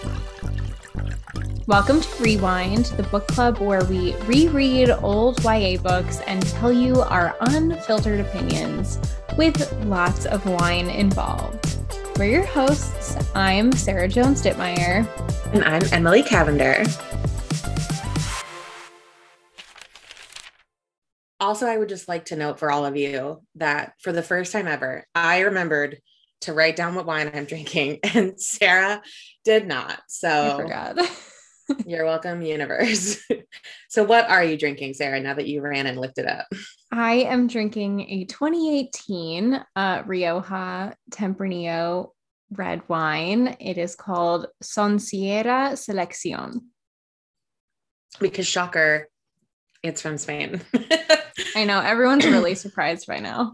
Welcome to Rewind, the book club where we reread old YA books and tell you our unfiltered opinions with lots of wine involved. We're your hosts. I'm Sarah Jones Dittmeyer. And I'm Emily Cavender. Also, I would just like to note for all of you that for the first time ever, I remembered to write down what wine I'm drinking, and Sarah did not. So I forgot. You're welcome, universe. So what are you drinking, Sarah, now that you ran and looked it up? I am drinking a 2018 Rioja Tempranillo red wine. It is called Sonciera Selección. Because shocker, it's from Spain. I know, everyone's really surprised by now.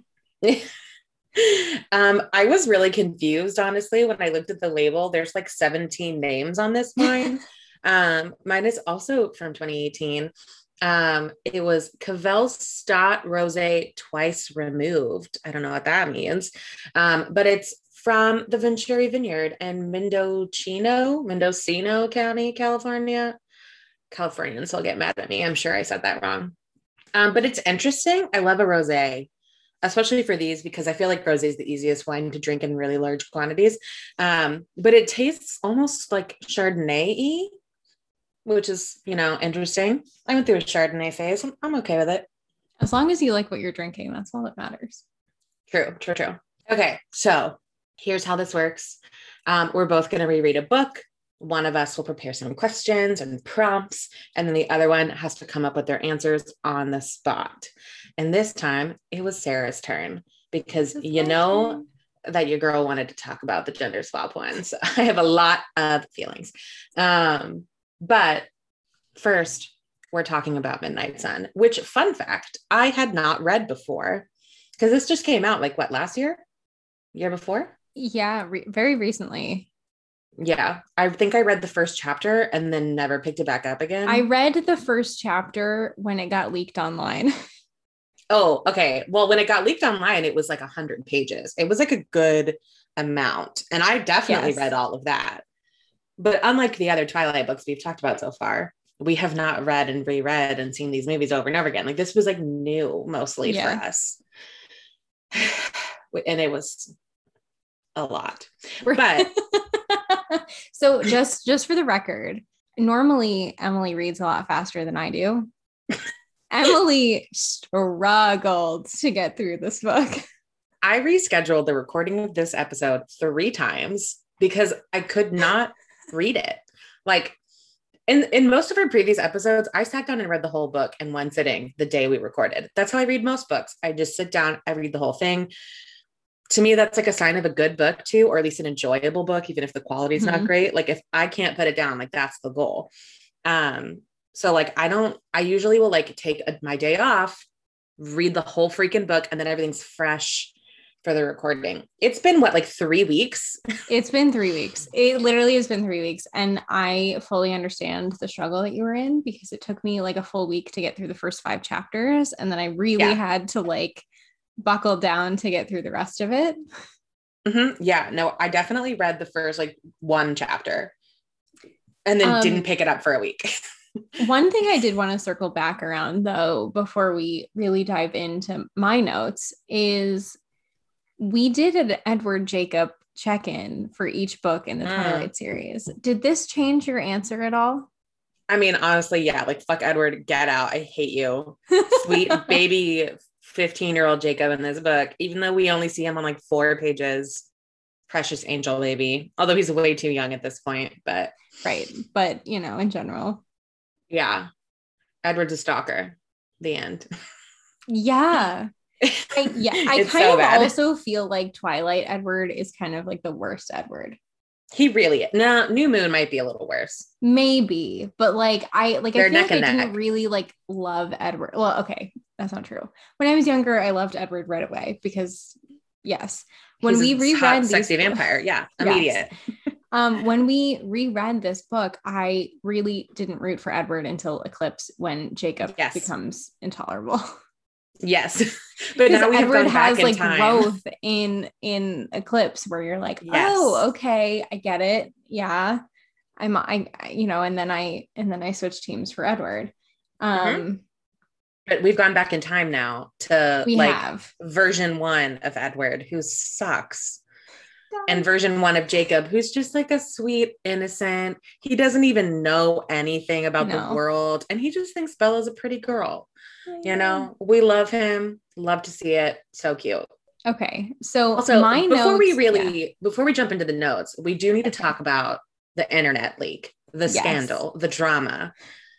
I was really confused, honestly, when I looked at the label. There's like 17 names on this wine. Mine is also from 2018. It was Cavell Stott Rosé twice removed. I don't know what that means. But it's from the Venturi Vineyard in Mendocino County, California. Californians will get mad at me. I'm sure I said that wrong. But it's interesting. I love a rosé, especially for these, because I feel like rosé is the easiest wine to drink in really large quantities. But it tastes almost like Chardonnay-y, which is, interesting. I went through a Chardonnay phase. I'm okay with it. As long as you like what you're drinking, that's all that matters. True. Okay, so here's how this works. We're both going to reread a book. One of us will prepare some questions and prompts, and then the other one has to come up with their answers on the spot. And this time it was Sarah's turn, because that your girl wanted to talk about the gender swap one. So I have a lot of feelings. But first, we're talking about Midnight Sun, which, fun fact, I had not read before, because this just came out last year? Year before? Yeah, very recently. Yeah, I think I read the first chapter and then never picked it back up again. I read the first chapter when it got leaked online. Oh, okay. Well, when it got leaked online, it was like 100 pages. It was like a good amount. And I definitely read all of that. But unlike the other Twilight books we've talked about so far, we have not read and reread and seen these movies over and over again. Like, this was like new mostly for us. And it was a lot. But so just for the record, normally Emily reads a lot faster than I do. Emily struggled to get through this book. I rescheduled the recording of this episode 3 times because I could not read it. Like, in most of our previous episodes, I sat down and read the whole book in one sitting the day we recorded. That's how I read most books. I just sit down, I read the whole thing. To me, that's like a sign of a good book too, or at least an enjoyable book, even if the quality is not great. Like, if I can't put it down, like, that's the goal. So like, I usually will like take my day off, read the whole freaking book, and then everything's fresh for the recording. It's been 3 weeks? It's been 3 weeks. It literally has been 3 weeks. And I fully understand the struggle that you were in, because it took me like a full week to get through the first 5 chapters. And then I really had to buckle down to get through the rest of it. Mm-hmm. Yeah, no, I definitely read the first 1 chapter and then didn't pick it up for a week. One thing I did want to circle back around, though, before we really dive into my notes, is we did an Edward Jacob check-in for each book in the Twilight series. Did this change your answer at all? I mean, honestly, yeah, fuck Edward, get out. I hate you. Sweet baby 15-year-old Jacob in this book, even though we only see him on 4 pages. Precious angel baby. Although he's way too young at this point, but. Right. But, in general. Yeah. Edward's a stalker. The end. Yeah. I kind of also feel like Twilight Edward is kind of the worst Edward. He really is. No, New Moon might be a little worse. Maybe, but I feel like I didn't really love Edward. Well, okay, that's not true. When I was younger, I loved Edward right away because yes, when we reread hot, sexy vampire, immediate. Yes. When we reread this book, I really didn't root for Edward until Eclipse, when Jacob becomes intolerable. Yes, but now we Edward have has growth in Eclipse, where you're oh, okay, I get it. Yeah. and then I switched teams for Edward. Mm-hmm. But we've gone back in time now to We like have version 1 of Edward, who sucks. And version 1 of Jacob, who's just like a sweet, innocent. He doesn't even know anything about the world. And he just thinks Bella's a pretty girl. You know, we love him. Love to see it. So cute. Okay. So also, my before notes, before we jump into the notes, we do need to talk about the internet leak, the scandal, the drama.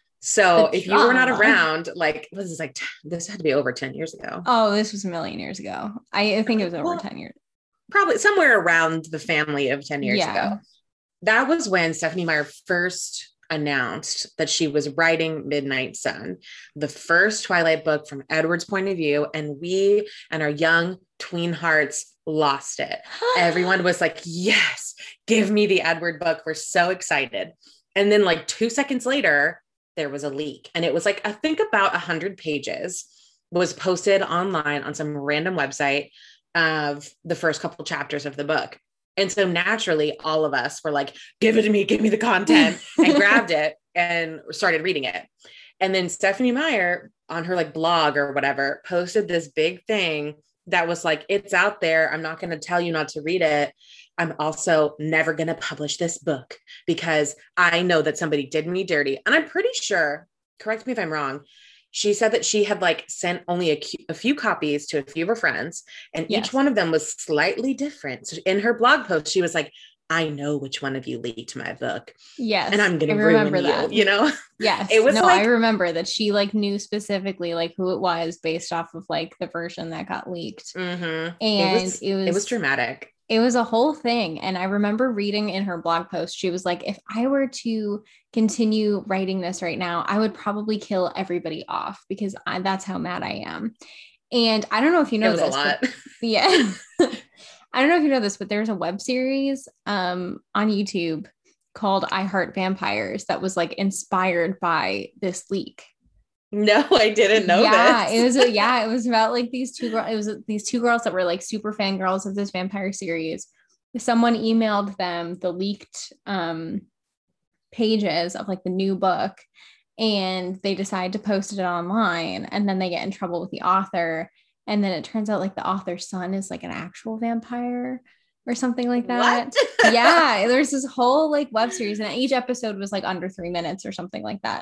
So if you were not around, like, what is this, like, this had to be over 10 years ago. Oh, this was a million years ago. I think it was over 10 years. Probably somewhere around the family of 10 years ago. That was when Stephenie Meyer first announced that she was writing Midnight Sun, the first Twilight book from Edward's point of view. And we and our young tween hearts lost it. Everyone was like, yes, give me the Edward book. We're so excited. And then like 2 seconds later, there was a leak. And it was like, I think about 100 pages was posted online on some random website of the first couple chapters of the book. And so naturally, all of us were like, give it to me, give me the content, and grabbed it and started reading it. And then Stephenie Meyer on her like blog or whatever posted this big thing that was like, it's out there. I'm not going to tell you not to read it. I'm also never going to publish this book because I know that somebody did me dirty. And I'm pretty sure, correct me if I'm wrong, she said that she had like sent only a few copies to a few of her friends, and each one of them was slightly different. So in her blog post, she was like, I know which one of you leaked my book. Yes. And I'm going to ruin that. you know? Yes. It was I remember that she like knew specifically like who it was based off of like the version that got leaked. Mm-hmm. And it was dramatic. It was a whole thing. And I remember reading in her blog post, she was like, if I were to continue writing this right now, I would probably kill everybody off because that's how mad I am. And I don't know if you know this. It was a lot. Yeah. I don't know if you know this, but there's a web series on YouTube called I Heart Vampires that was like inspired by this leak. No, I didn't know this. It was about like these two girls. It was these two girls that were like super fangirls of this vampire series. Someone emailed them the leaked pages of like the new book, and they decide to post it online, and then they get in trouble with the author. And then it turns out like the author's son is like an actual vampire or something like that. What? Yeah, there's this whole like web series, and each episode was like under 3 minutes or something like that.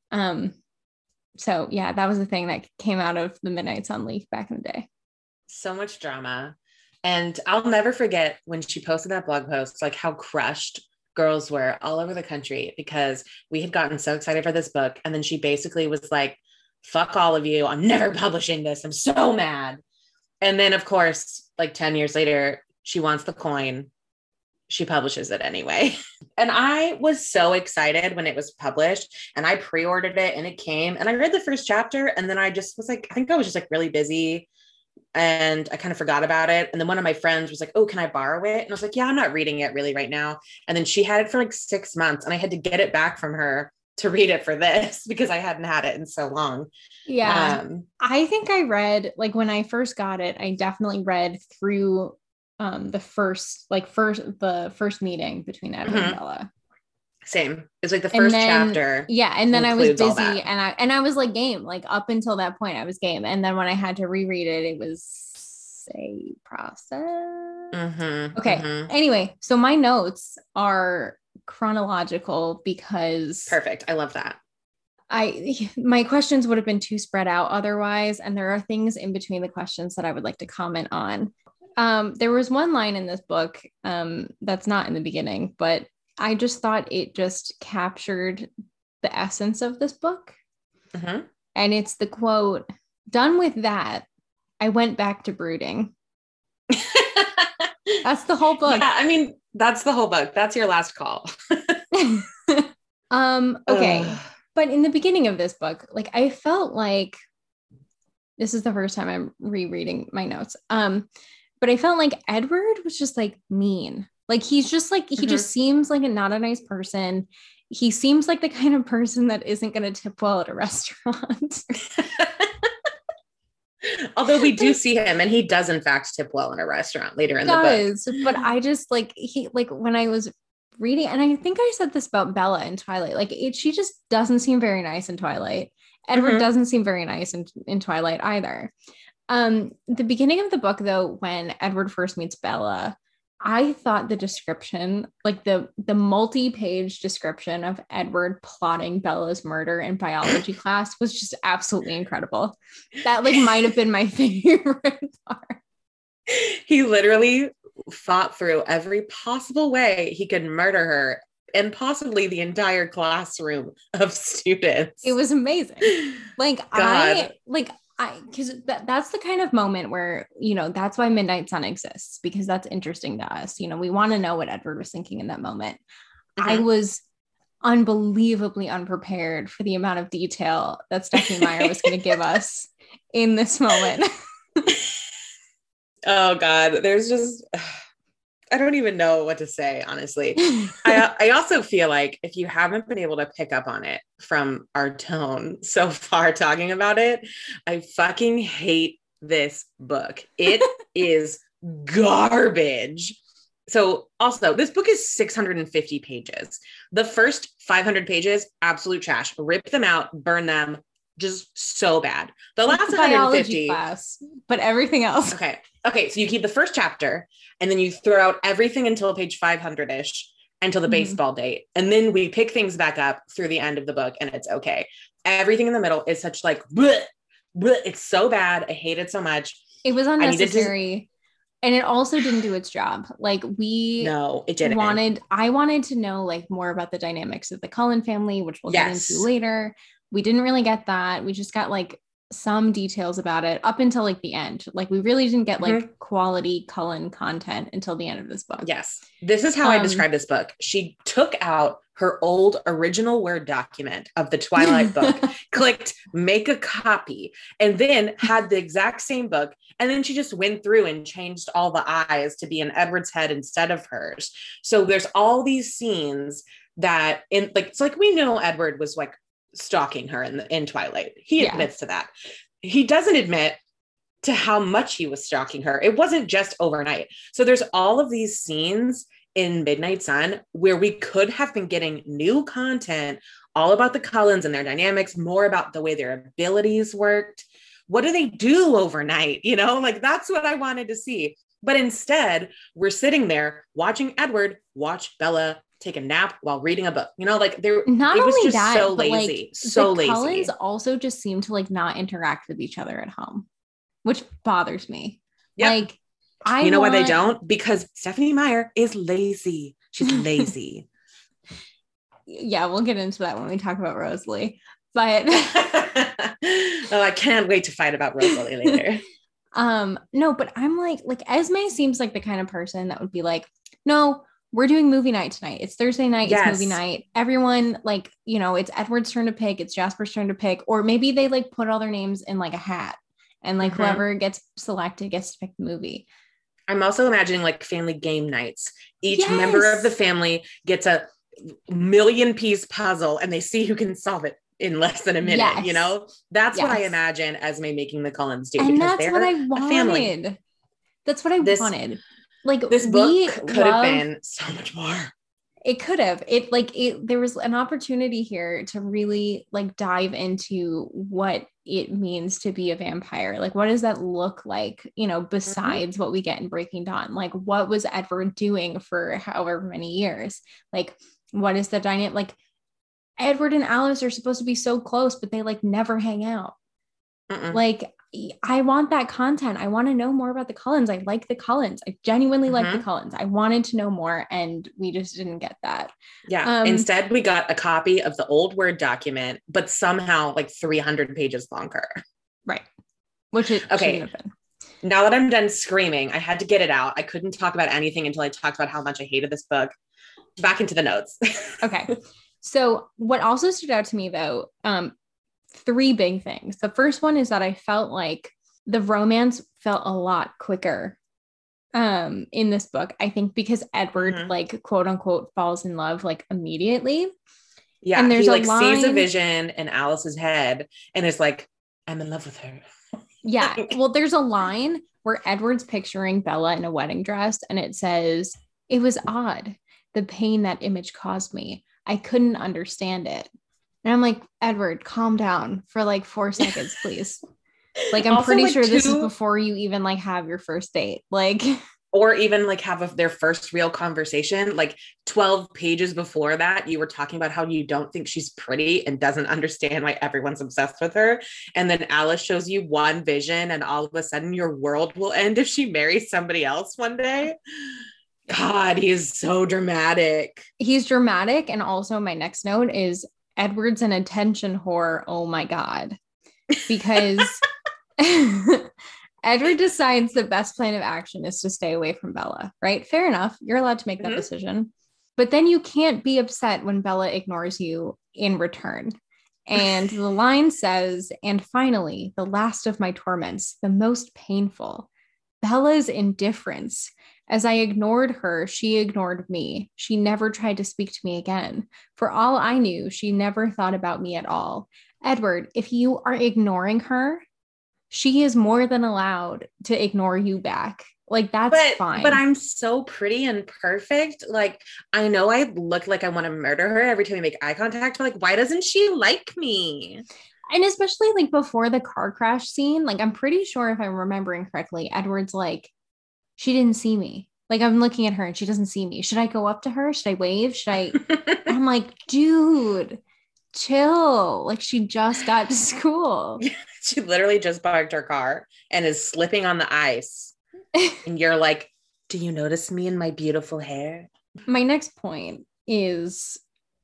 So yeah, that was the thing that came out of the Midnight Sun leak back in the day. So much drama. And I'll never forget when she posted that blog post, like how crushed girls were all over the country because we had gotten so excited for this book. And then she basically was like, fuck all of you. I'm never publishing this. I'm so mad. And then of course, like 10 years later, she wants the coin. She publishes it anyway. And I was so excited when it was published, and I pre-ordered it and it came, and I read the first chapter, and then I just was like, I think I was just like really busy and I kind of forgot about it. And then one of my friends was like, oh, can I borrow it? And I was like, yeah, I'm not reading it really right now. And then she had it for like 6 months, and I had to get it back from her to read it for this because I hadn't had it in so long. Yeah. I think I read, like when I first got it, I definitely read through the first meeting between Edward and Bella. Same. It's like the first chapter. Yeah. And then I was busy and I was like game, like up until that point I was game. And then when I had to reread it, it was a process. Okay. Anyway, so my notes are chronological because perfect. I love that. My questions would have been too spread out otherwise. And there are things in between the questions that I would like to comment on. There was one line in this book that's not in the beginning, but I just thought it just captured the essence of this book. And it's the quote, "Done with that, I went back to brooding." That's the whole book. Yeah, I mean, that's the whole book. That's your last call. Okay. But in the beginning of this book, like I felt like this is the first time I'm rereading my notes. But I felt like Edward was just like mean. Like he's just like, he just seems like not a nice person. He seems like the kind of person that isn't going to tip well at a restaurant. Although we do see him, and he does in fact tip well in a restaurant later in the book. But I just like, when I was reading, and I think I said this about Bella in Twilight, like she just doesn't seem very nice in Twilight. Edward doesn't seem very nice in Twilight either. The beginning of the book, though, when Edward first meets Bella, I thought the description, like the multi-page description of Edward plotting Bella's murder in biology class was just absolutely incredible. That like might have been my favorite part. He literally thought through every possible way he could murder her and possibly the entire classroom of students. It was amazing. Like because that's the kind of moment where, that's why Midnight Sun exists, because that's interesting to us. We want to know what Edward was thinking in that moment. I was unbelievably unprepared for the amount of detail that Stephenie Meyer was going to give us in this moment. Oh God, there's just, I don't even know what to say, honestly. I also feel like if you haven't been able to pick up on it from our tone so far talking about it, I fucking hate this book. It is garbage. So also, this book is 650 pages. The first 500 pages, absolute trash. Rip them out, burn them. Just so bad. The last 150 class, but everything else. Okay. So you keep the first chapter and then you throw out everything until page 500-ish until the baseball date. And then we pick things back up through the end of the book and it's okay. Everything in the middle is such like, bleh, bleh. It's so bad. I hate it so much. It was unnecessary. And it also didn't do its job. Like it didn't. I wanted to know like more about the dynamics of the Cullen family, which we'll get into later. We didn't really get that. We just got like some details about it up until like the end. Like we really didn't get like quality Cullen content until the end of this book. Yes. This is how I describe this book. She took out her old original Word document of the Twilight book, clicked make a copy, and then had the exact same book. And then she just went through and changed all the eyes to be in Edward's head instead of hers. So there's all these scenes that it's like we know Edward was like stalking her in Twilight. He admits to that. He doesn't admit to how much he was stalking her. It wasn't just overnight. So there's all of these scenes in Midnight Sun where we could have been getting new content all about the Cullens and their dynamics, more about the way their abilities worked. What do they do overnight? Like that's what I wanted to see. But instead, we're sitting there watching Edward watch Bella take a nap while reading a book. Like it was just so lazy. So lazy. Cullens also just seem to like not interact with each other at home, which bothers me. Yep. Like why they don't? Because Stephenie Meyer is lazy. She's lazy. Yeah, we'll get into that when we talk about Rosalie. But oh, I can't wait to fight about Rosalie later. No, but I'm like Esme seems like the kind of person that would be like, no, we're doing movie night tonight. It's Thursday night. Yes. It's movie night. Everyone it's Edward's turn to pick. It's Jasper's turn to pick. Or maybe they like put all their names in like a hat and like whoever gets selected gets to pick the movie. I'm also imagining like family game nights. Each member of the family gets a million-piece puzzle and they see who can solve it in less than a minute. That's what I imagine Esme making the Cullens do. And that's what I wanted. Family. That's what I wanted. Like this book could have been so much more. It could have. There was an opportunity here to really like dive into what it means to be a vampire. Like, what does that look like, besides what we get in Breaking Dawn? Like, what was Edward doing for however many years? Like, what is the dynamic? Like, Edward and Alice are supposed to be so close, but they like never hang out. Like, I want that content. I want to know more about the Cullens. I like the Cullens. I genuinely like the Cullens. I wanted to know more and we just didn't get that. Yeah. Instead, we got a copy of the old Word document, but somehow like 300 pages longer. Right. Which it shouldn't have been. Now that I'm done screaming, I had to get it out. I couldn't talk about anything until I talked about how much I hated this book. Back into the notes. Okay. So what also stood out to me though, three big things. The first one is that I felt like the romance felt a lot quicker in this book. I think because Edward like quote unquote falls in love like immediately. Yeah. And there's he like sees a vision in Alice's head and is like, I'm in love with her. Yeah. Well, there's a line where Edward's picturing Bella in a wedding dress and it says, it was odd the pain that image caused me. I couldn't understand it. And I'm like, Edward, calm down for like 4 seconds, please. Like, I'm Also, pretty like, sure this is before you even like have your first date. Like, or even like have their first real conversation. Like 12 pages before that, you were talking about how you don't think she's pretty and doesn't understand why everyone's obsessed with her. And then Alice shows you one vision and all of a sudden your world will end if she marries somebody else one day. God, he is so dramatic. He's dramatic. And also my next note is Edward's an attention whore. Oh my God. Because Edward decides the best plan of action is to stay away from Bella, right? Fair enough. You're allowed to make that decision. But then you can't be upset when Bella ignores you in return. And the line says, and finally, the last of my torments, the most painful, Bella's indifference. As I ignored her, she ignored me. She never tried to speak to me again. For all I knew, she never thought about me at all. Edward, if you are ignoring her, she is more than allowed to ignore you back. Like, that's fine. But I'm so pretty and perfect. Like, I know I look like I want to murder her every time we make eye contact, but like, why doesn't she like me? And especially like before the car crash scene, like, I'm pretty sure if I'm remembering correctly, Edward's like, she didn't see me. Like, I'm looking at her and she doesn't see me. Should I go up to her? Should I wave? Should I? I'm like, dude, chill. Like, she just got to school. She literally just parked her car and is slipping on the ice. And you're like, do you notice me and my beautiful hair? My next point is,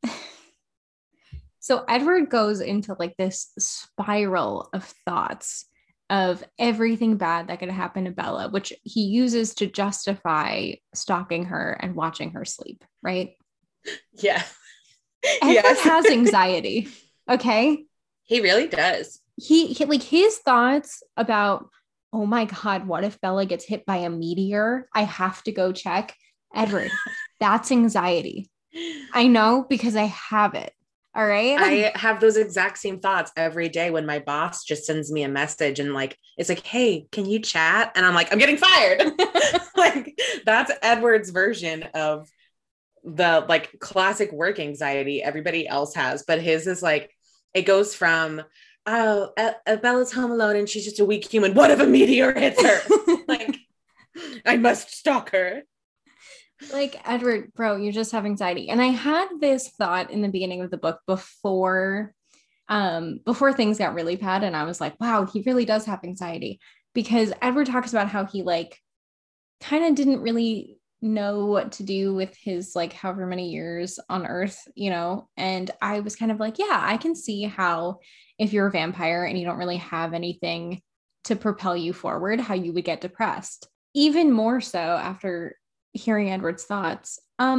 so Edward goes into like this spiral of thoughts of everything bad that could happen to Bella, which he uses to justify stalking her and watching her sleep, right? Yeah. Edward has anxiety. Okay. He really does. He like his thoughts about, oh my God, what if Bella gets hit by a meteor? I have to go check. Edward, that's anxiety. I know because I have it. All right. I have those exact same thoughts every day when my boss just sends me a message and like, it's like, hey, can you chat? And I'm like, I'm getting fired. Like, that's Edward's version of the like classic work anxiety everybody else has. But his is like, it goes from, oh, Bella's home alone and she's just a weak human. What if a meteor hits her? Like, I must stalk her. Like, Edward, bro, you just have anxiety. And I had this thought in the beginning of the book before things got really bad. And I was like, wow, he really does have anxiety, because Edward talks about how he like kind of didn't really know what to do with his like however many years on Earth, you know? And I was kind of like, yeah, I can see how if you're a vampire and you don't really have anything to propel you forward, how you would get depressed. Even more so after hearing Edward's thoughts.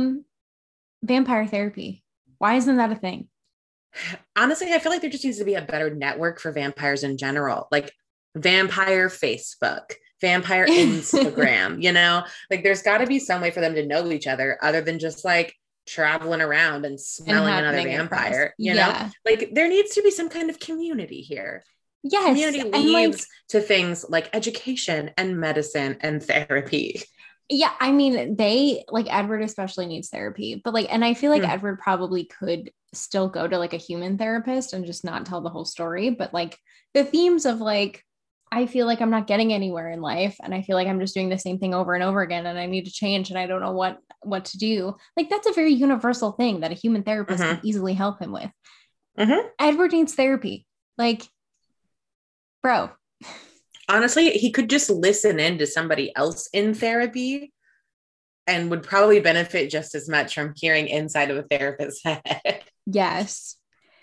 Vampire therapy. Why isn't that a thing? Honestly, I feel like there just needs to be a better network for vampires in general. Like vampire Facebook, vampire Instagram, you know, like there's got to be some way for them to know each other other than just like traveling around and smelling another vampire, you know, like there needs to be some kind of community here. Yes. Community leads to things like education and medicine and therapy. Yeah, I mean, they like Edward especially needs therapy, but like, and I feel like Edward probably could still go to like a human therapist and just not tell the whole story. But like the themes of like, I feel like I'm not getting anywhere in life and I feel like I'm just doing the same thing over and over again and I need to change and I don't know what to do. Like, that's a very universal thing that a human therapist can easily help him with. Edward needs therapy. Like, bro. Honestly, he could just listen in to somebody else in therapy and would probably benefit just as much from hearing inside of a therapist's head. Yes.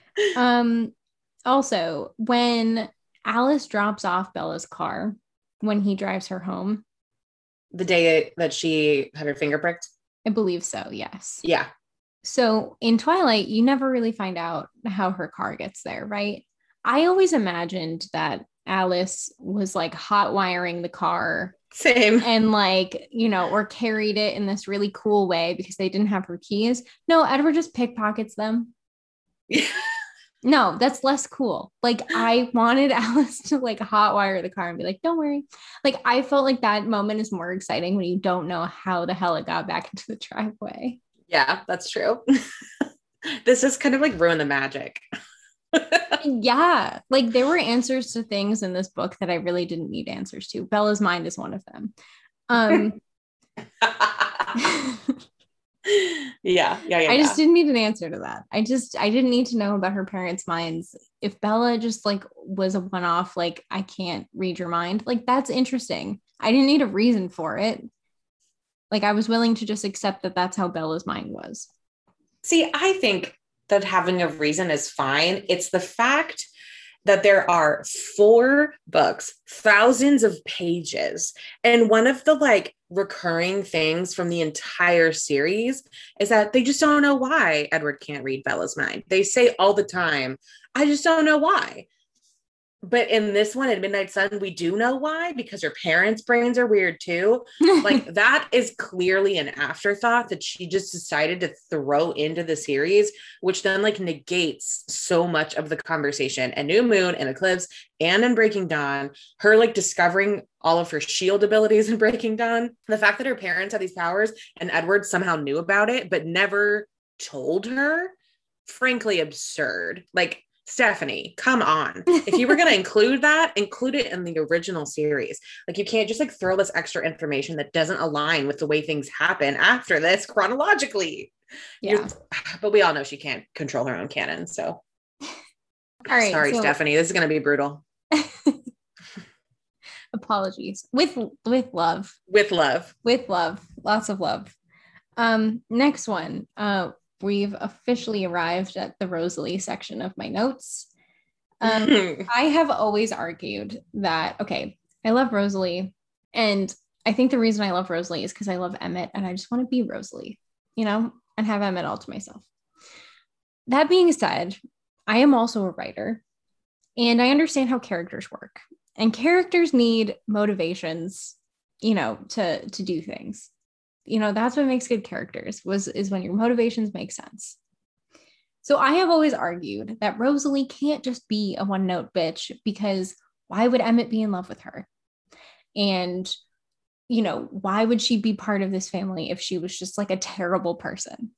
Also, when Alice drops off Bella's car, when he drives her home. The day that she had her finger pricked? I believe so, yes. Yeah. So in Twilight, you never really find out how her car gets there, right? I always imagined that Alice was like hot wiring the car. Same. And like, you know, or carried it in this really cool way because they didn't have her keys. No, Edward just pickpockets them. No, that's less cool. Like, I wanted Alice to like hot wire the car and be like, don't worry. Like, I felt like that moment is more exciting when you don't know how the hell it got back into the driveway. Yeah, that's true. This is kind of like ruin the magic. Yeah, like there were answers to things in this book that I really didn't need answers to. Bella's mind is one of them. Yeah. I just didn't need an answer to that. I didn't need to know about her parents' minds. If Bella just like was a one-off, like I can't read your mind, like that's interesting. I didn't need a reason for it. Like I was willing to just accept that that's how Bella's mind was. See, I think that having a reason is fine. It's the fact that there are 4 books, thousands of pages. And one of the like recurring things from the entire series is that they just don't know why Edward can't read Bella's mind. They say all the time, I just don't know why. But in this one, at Midnight Sun, we do know why, because her parents' brains are weird too. Like that is clearly an afterthought that she just decided to throw into the series, which then like negates so much of the conversation. And New Moon and Eclipse and in Breaking Dawn, her like discovering all of her shield abilities in Breaking Dawn, the fact that her parents had these powers and Edward somehow knew about it, but never told her, frankly absurd. Like, Stephanie, come on. If you were going to include that, include it in the original series. Like you can't just like throw this extra information that doesn't align with the way things happen after this chronologically. Yeah. But we all know she can't control her own canon. So all right. Sorry, Stephanie. This is going to be brutal. Apologies. With love. With love. With love. Lots of love. Next one. We've officially arrived at the Rosalie section of my notes. I have always argued that, okay, I love Rosalie. And I think the reason I love Rosalie is because I love Emmett and I just want to be Rosalie, you know, and have Emmett all to myself. That being said, I am also a writer and I understand how characters work. And characters need motivations, you know, to do things. You know, that's what makes good characters is when your motivations make sense. So I have always argued that Rosalie can't just be a one-note bitch, because why would Emmett be in love with her? And, you know, why would she be part of this family if she was just like a terrible person?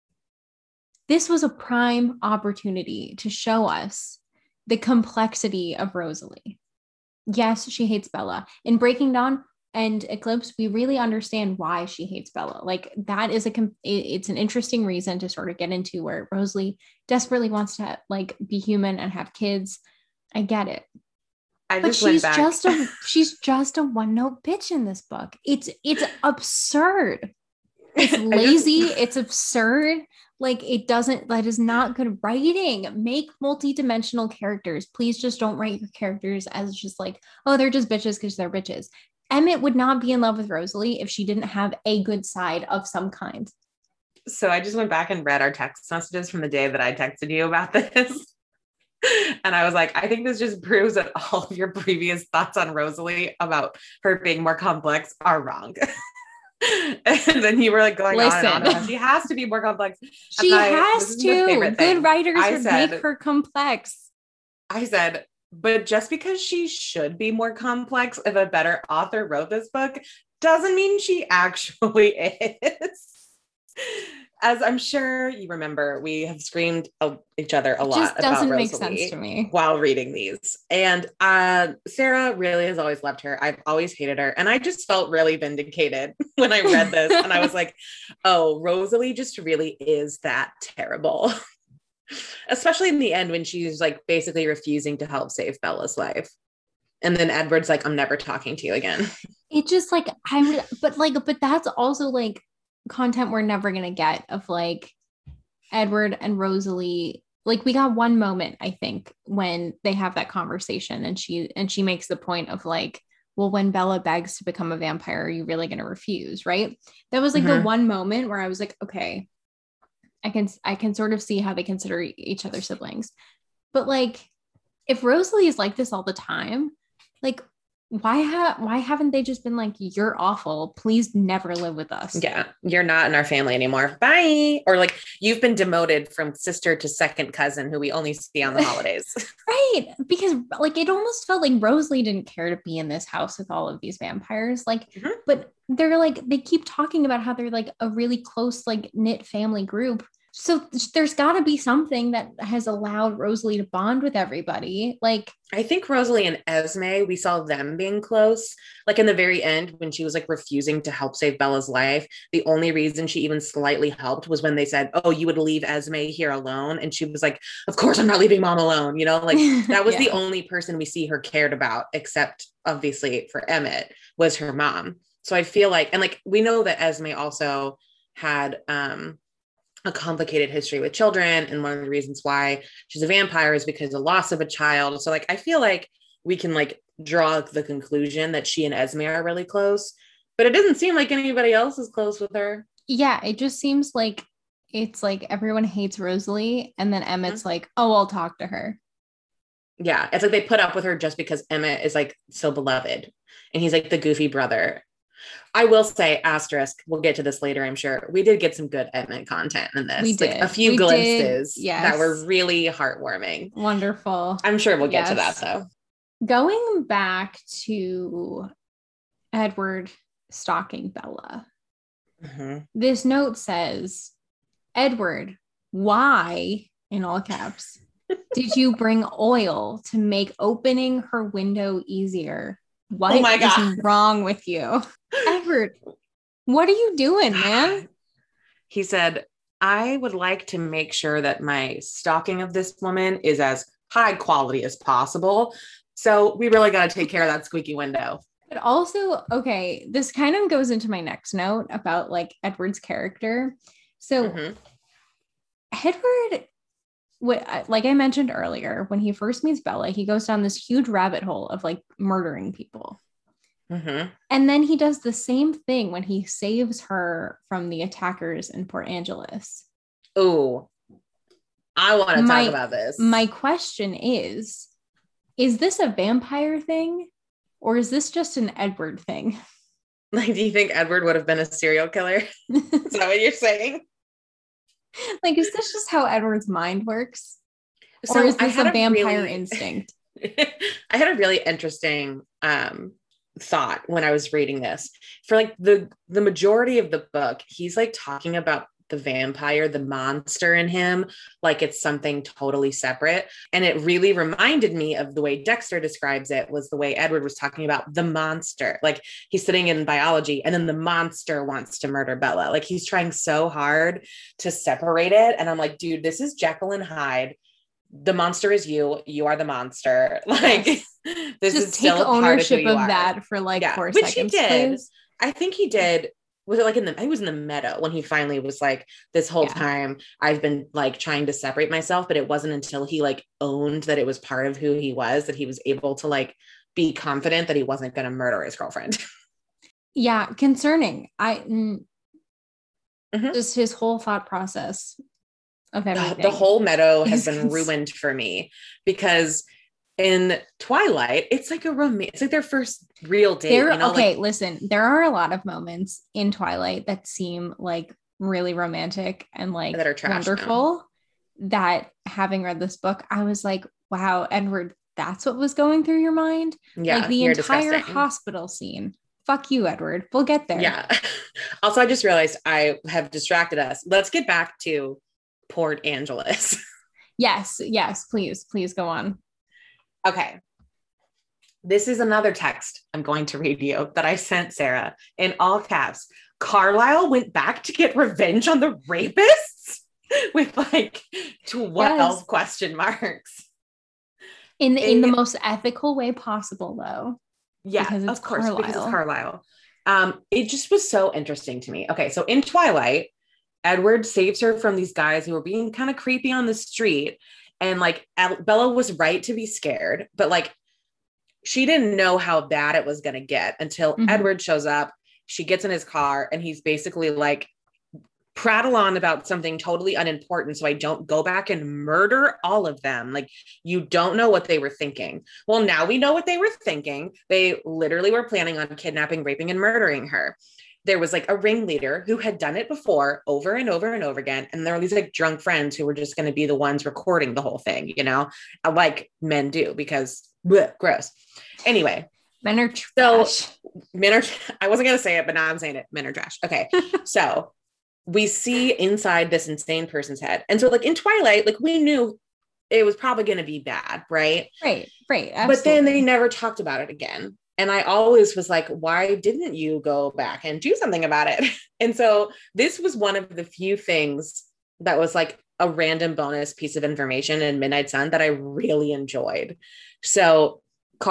This was a prime opportunity to show us the complexity of Rosalie. Yes, she hates Bella. In Breaking Dawn and Eclipse, we really understand why she hates Bella. Like that is it's an interesting reason to sort of get into, where Rosalie desperately wants to like be human and have kids. I get it. But she's just a one-note bitch in this book. It's absurd. It's lazy. It's absurd. Like that is not good writing. Make multi-dimensional characters. Please just don't write your characters as just like, oh, they're just bitches because they're bitches. Emmett would not be in love with Rosalie if she didn't have a good side of some kind. So I just went back and read our text messages from the day that I texted you about this. And I was like, I think this just proves that all of your previous thoughts on Rosalie about her being more complex are wrong. And then you were like going on and on about she has to be more complex. She has to. Good writers would make her complex. I said, but just because she should be more complex if a better author wrote this book doesn't mean she actually is. As I'm sure you remember, we have screamed at each other a lot about Rosalie make sense to me while reading these. And Sarah really has always loved her. I've always hated her. And I just felt really vindicated when I read this. And I was like, oh, Rosalie just really is that terrible. Especially in the end when she's like basically refusing to help save Bella's life. And then Edward's like, I'm never talking to you again. It just like, but that's also like content we're never going to get of like Edward and Rosalie. Like we got one moment, I think, when they have that conversation and she makes the point of like, well, when Bella begs to become a vampire, are you really going to refuse? Right. That was like the one moment where I was like, okay, I can sort of see how they consider each other siblings. But like, if Rosalie is like this all the time, like, why haven't they just been like, you're awful, please never live with us? Yeah, you're not in our family anymore, bye. Or like, you've been demoted from sister to second cousin who we only see on the holidays. Right, because like it almost felt like Rosalie didn't care to be in this house with all of these vampires, like but they're like, they keep talking about how they're like a really close, like knit family group. So there's got to be something that has allowed Rosalie to bond with everybody. Like, I think Rosalie and Esme, we saw them being close. Like in the very end, when she was like refusing to help save Bella's life, the only reason she even slightly helped was when they said, "Oh, you would leave Esme here alone." And she was like, "Of course, I'm not leaving mom alone." You know, like that was the only person we see her cared about, except obviously for Emmett, was her mom. So I feel like, and like we know that Esme also had a complicated history with children. And one of the reasons why she's a vampire is because of the loss of a child. So like, I feel like we can like draw the conclusion that she and Esme are really close, but it doesn't seem like anybody else is close with her. Yeah. It just seems like it's like everyone hates Rosalie. And then Emmett's like, oh, I'll talk to her. Yeah. It's like they put up with her just because Emmett is like so beloved. And he's like the goofy brother. I will say, asterisk, we'll get to this later, I'm sure. We did get some good Emmett content in this. We did. Like a few glimpses yes. that were really heartwarming. Wonderful. I'm sure we'll get to that though. Going back to Edward stalking Bella, this note says, Edward, why, in all caps, did you bring oil to make opening her window easier? What is wrong with you? Edward, what are you doing, man? He said, I would like to make sure that my stalking of this woman is as high quality as possible. So we really got to take care of that squeaky window. But also, okay, this kind of goes into my next note about like Edward's character. So Edward, like I mentioned earlier, when he first meets Bella, he goes down this huge rabbit hole of like murdering people. And then he does the same thing when he saves her from the attackers in Port Angeles. Oh, I want to talk about this. My question is this a vampire thing or is this just an Edward thing? Like, do you think Edward would have been a serial killer? Is that what you're saying? Like, is this just how Edward's mind works? So or is this a vampire instinct? I had a really interesting thought when I was reading this. For like the majority of the book, he's like talking about the vampire, the monster in him, like it's something totally separate. And it really reminded me of the way Dexter describes it, was the way Edward was talking about the monster. Like he's sitting in biology and then the monster wants to murder Bella. Like he's trying so hard to separate it. And I'm like, dude, this is Jekyll and Hyde. The monster is you. You are the monster. Like this just is take still ownership of that for like 4 seconds. Which he did. Please. I think he did. Was it like he was in the meadow when he finally was like, this whole time I've been like trying to separate myself, but it wasn't until he like owned that it was part of who he was that he was able to like be confident that he wasn't going to murder his girlfriend. Yeah. Concerning. Just his whole thought process of everything. The whole meadow has been ruined for me because in Twilight, it's like it's like their first real date. Listen, there are a lot of moments in Twilight that seem like really romantic and like that are wonderful. That having read this book, I was like, wow, Edward, that's what was going through your mind? Yeah, like the entire hospital scene. Fuck you, Edward. We'll get there. Yeah. Also, I just realized I have distracted us. Let's get back to Port Angeles. Yes, please go on. Okay. This is another text I'm going to read you that I sent Sarah in all caps. Carlisle went back to get revenge on the rapists with like 12 question marks. In the most ethical way possible, though. Yeah, of course, because it's Carlisle. It just was so interesting to me. Okay, so in Twilight, Edward saves her from these guys who were being kind of creepy on the street. And like Bella was right to be scared, but like she didn't know how bad it was going to get until Edward shows up. She gets in his car and he's basically like, prattle on about something totally unimportant so I don't go back and murder all of them. Like, you don't know what they were thinking. Well, now we know what they were thinking. They literally were planning on kidnapping, raping, and murdering her. There was like a ringleader who had done it before over and over and over again. And there were these like drunk friends who were just going to be the ones recording the whole thing, you know, like men do, because bleh, gross. Anyway, Men are So trash. men are, I wasn't going to say it, but now I'm saying it. Men are trash. Okay. So we see inside this insane person's head. And so like in Twilight, like we knew it was probably going to be bad. Right. Right. Absolutely. But then they never talked about it again. And I always was like, why didn't you go back and do something about it? And so this was one of the few things that was like a random bonus piece of information in Midnight Sun that I really enjoyed. So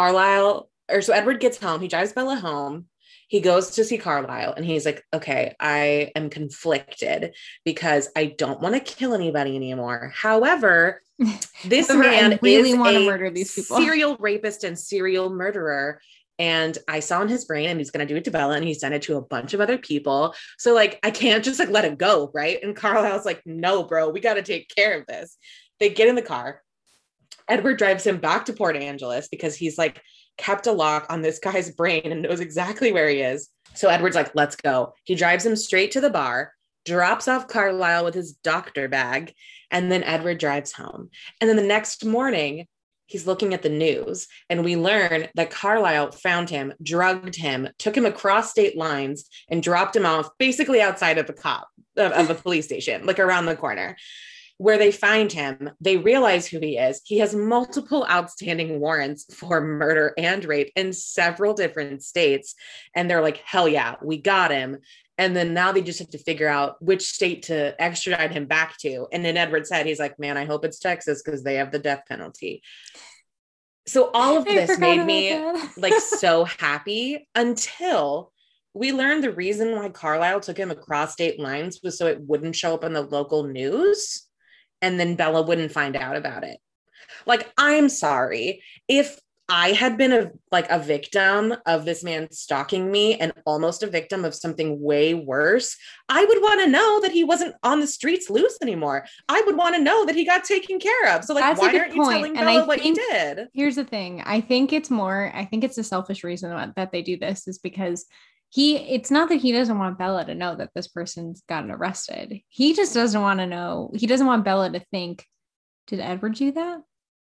so Edward gets home, he drives Bella home. He goes to see Carlisle and he's like, okay, I am conflicted because I don't want to kill anybody anymore. However, this man really is want to murder these people. Serial rapist and serial murderer. And I saw in his brain and he's going to do it to Bella and he sent it to a bunch of other people. So like, I can't just like let it go. Right. And Carlisle's like, no, bro, we got to take care of this. They get in the car. Edward drives him back to Port Angeles because he's like kept a lock on this guy's brain and knows exactly where he is. So Edward's like, let's go. He drives him straight to the bar, drops off Carlisle with his doctor bag, and then Edward drives home. And then the next morning, he's looking at the news and we learn that Carlisle found him, drugged him, took him across state lines and dropped him off basically outside of a police station, like around the corner. Where they find him, they realize who he is. He has multiple outstanding warrants for murder and rape in several different states. And they're like, hell yeah, we got him. And then now they just have to figure out which state to extradite him back to. And in Edward's head, he's like, man, I hope it's Texas because they have the death penalty. So all of this made me like so happy until we learned the reason why Carlisle took him across state lines was so it wouldn't show up in the local news. And then Bella wouldn't find out about it. Like, I'm sorry. If I had been a victim of this man stalking me and almost a victim of something way worse, I would want to know that he wasn't on the streets loose anymore. I would want to know that he got taken care of. So like, why aren't you telling Bella what you did? Here's the thing. I think it's a selfish reason that they do this is because it's not that he doesn't want Bella to know that this person's gotten arrested. He just doesn't want to know. He doesn't want Bella to think, did Edward do that?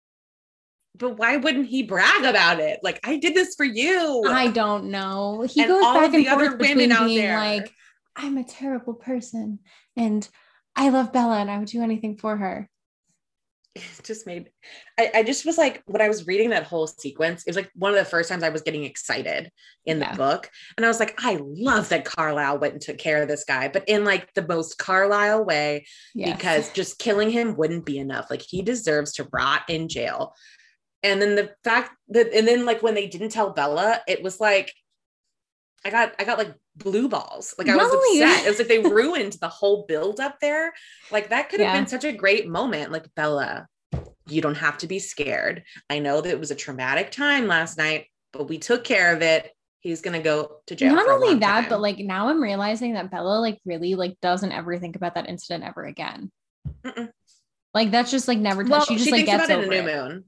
But why wouldn't he brag about it? Like, I did this for you. I don't know. He goes back and forth between being like, I'm a terrible person and I love Bella and I would do anything for her. It just made, I just was like, when I was reading that whole sequence, it was like one of the first times I was getting excited in the book. And I was like, I love that Carlisle went and took care of this guy, but in like the most Carlisle way, because just killing him wouldn't be enough. Like he deserves to rot in jail. And then the fact that, and then like when they didn't tell Bella, it was like, I got like blue balls. Like I was upset. It was like they ruined the whole build up there. Like that could have been such a great moment. Like, Bella, you don't have to be scared. I know that it was a traumatic time last night, but we took care of it. He's going to go to jail. Not only that, but like now I'm realizing that Bella like really like doesn't ever think about that incident ever again. Like that's just like never. Well, she just like gets about it in a new moon.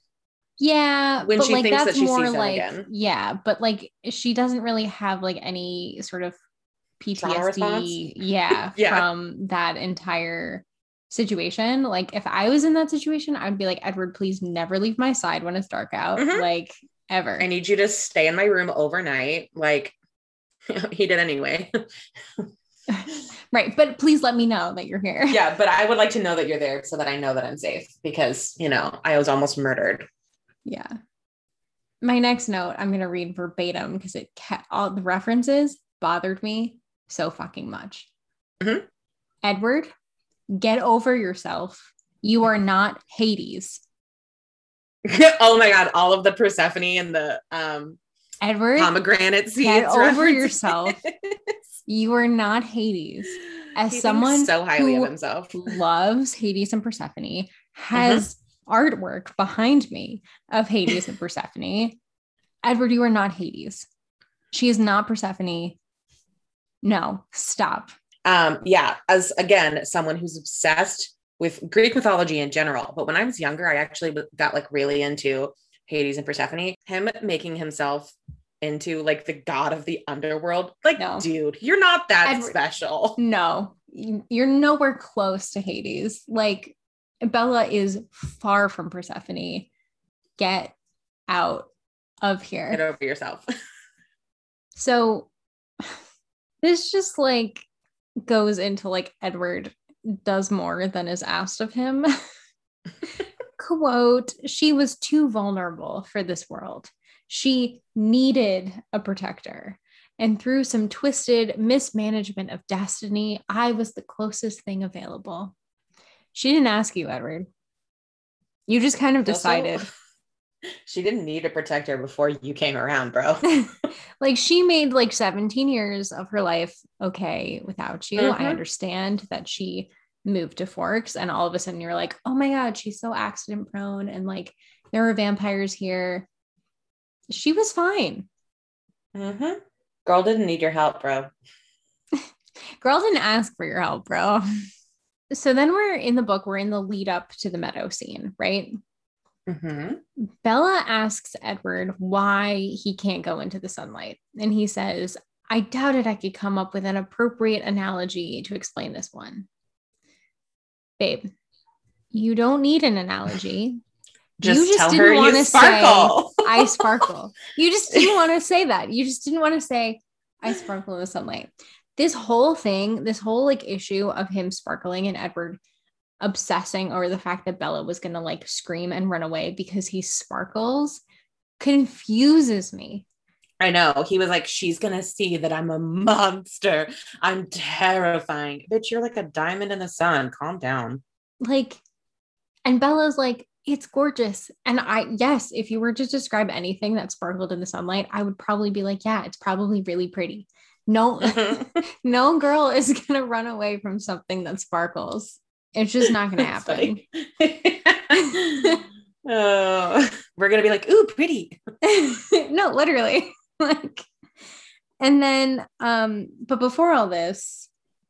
Yeah, when but she like thinks that's that she more sees like him again. Yeah, but like she doesn't really have like any sort of PTSD from that entire situation. Like if I was in that situation, I'd be like, Edward, please never leave my side when it's dark out. Like ever. I need you to stay in my room overnight. Like he did anyway. Right, but please let me know that you're here. Yeah, but I would like to know that you're there so that I know that I'm safe because, you know, I was almost murdered. Yeah. My next note, I'm going to read verbatim because all the references bothered me so fucking much. Edward, get over yourself. You are not Hades. Oh my God. All of the Persephone and the Edward, pomegranate seeds. Get over yourself. You are not Hades. As someone so highly of himself loves Hades and Persephone, has artwork behind me of Hades and Persephone. Edward, you are not Hades. She is not Persephone. No, stop. Yeah, as again, someone who's obsessed with Greek mythology in general. But when I was younger, I actually got like really into Hades and Persephone. Him making himself into like the god of the underworld. Like, no. Dude, you're not that special. No, you're nowhere close to Hades. Like, Bella is far from Persephone. Get out of Get here. over yourself. So this just like goes into like Edward does more than is asked of him. Quote, she was too vulnerable for this world. She needed a protector. And through some twisted mismanagement of destiny, I was the closest thing available. She didn't ask you, Edward. You just kind of decided. Also, she didn't need a protector before you came around, bro. Like she made like 17 years of her life okay without you. I understand that she moved to Forks and all of a sudden you're like, oh my God, she's so accident prone and like there are vampires here. She was fine. Girl didn't need your help, bro. Girl didn't ask for your help, bro. So then we're in the book, we're in the lead up to the meadow scene, right? Bella asks Edward why he can't go into the sunlight. And he says, I doubted I could come up with an appropriate analogy to explain this one. Babe, you don't need an analogy. Just you just tell didn't her want you to sparkle. say I sparkle. You just didn't want to say that. You just didn't want to say I sparkle in the sunlight. This whole thing, this whole like issue of him sparkling and Edward obsessing over the fact that Bella was going to like scream and run away because he sparkles confuses me. I know. He was like, she's going to see that I'm a monster. I'm terrifying. Bitch, you're like a diamond in the sun. Calm down. Like, and Bella's like, it's gorgeous. And yes, if you were to describe anything that sparkled in the sunlight, I would probably be like, yeah, it's probably really pretty. No, no girl is going to run away from something that sparkles. It's just not going to happen. Oh, we're going to be like, ooh, pretty. No, literally. Like, and then, but before all this,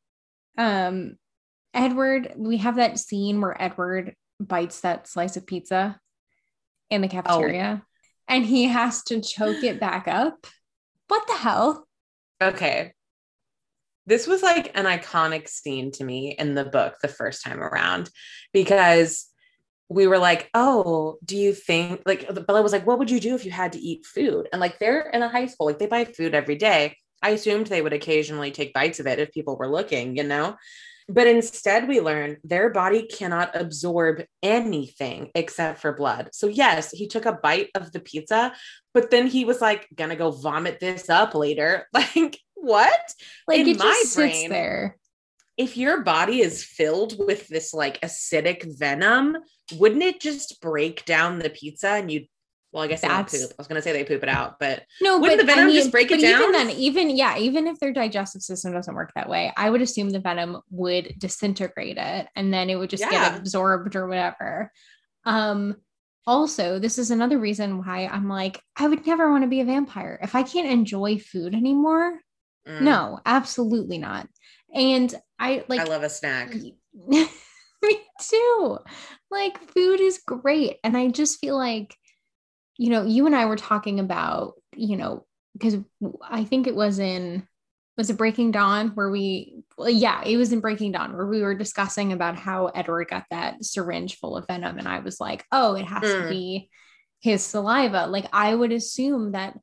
Edward, we have that scene where Edward bites that slice of pizza in the cafeteria and he has to choke it back up. What the hell? Okay. This was like an iconic scene to me in the book the first time around because we were like, oh, do you think like Bella was like, what would you do if you had to eat food? And like they're in a high school, like they buy food every day. I assumed they would occasionally take bites of it if people were looking, you know? But instead we learn their body cannot absorb anything except for blood. So yes, he took a bite of the pizza, but then he was like, gonna go vomit this up later. Like, what? Like in it my just brain, sits there. If your body is filled with this like acidic venom, wouldn't it just break down the pizza and you'd, well, I guess they don't poop. I was going to say they poop it out, but no, wouldn't but the venom just break it down? Even then, even if their digestive system doesn't work that way, I would assume the venom would disintegrate it and then it would just get absorbed or whatever. Also, this is another reason why I'm like, I would never want to be a vampire. If I can't enjoy food anymore, no, absolutely not. And I love a snack. Me too. Like food is great. And I just feel like, you know, you and I were talking about, you know, because I think it was it Breaking Dawn where it was in Breaking Dawn where we were discussing about how Edward got that syringe full of venom. And I was like, oh, it has to be his saliva. Like I would assume that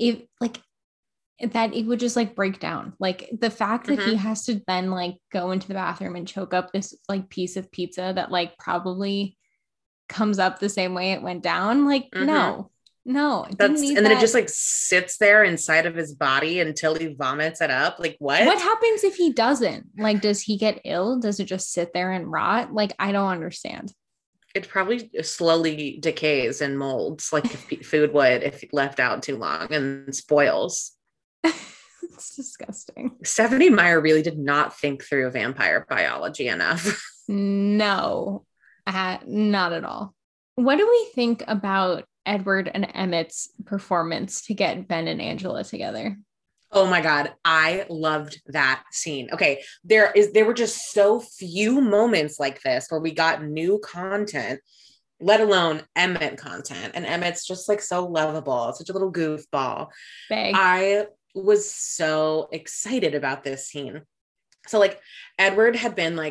that it would just like break down. Like the fact that he has to then like go into the bathroom and choke up this like piece of pizza that like probably comes up the same way it went down. Like, no, then it just like sits there inside of his body until he vomits it up. Like what happens if he doesn't? Like, does he get ill? Does it just sit there and rot? Like, I don't understand. It probably slowly decays and molds like food would if left out too long and spoils. It's disgusting. Stephenie Meyer really did not think through vampire biology enough. No, not at all. What do we think about Edward and Emmett's performance to get Ben and Angela together? Oh my God. I loved that scene. Okay. There were just so few moments like this where we got new content, let alone Emmett content. And Emmett's just like so lovable, such a little goofball. Big. I was so excited about this scene. So like Edward had been like,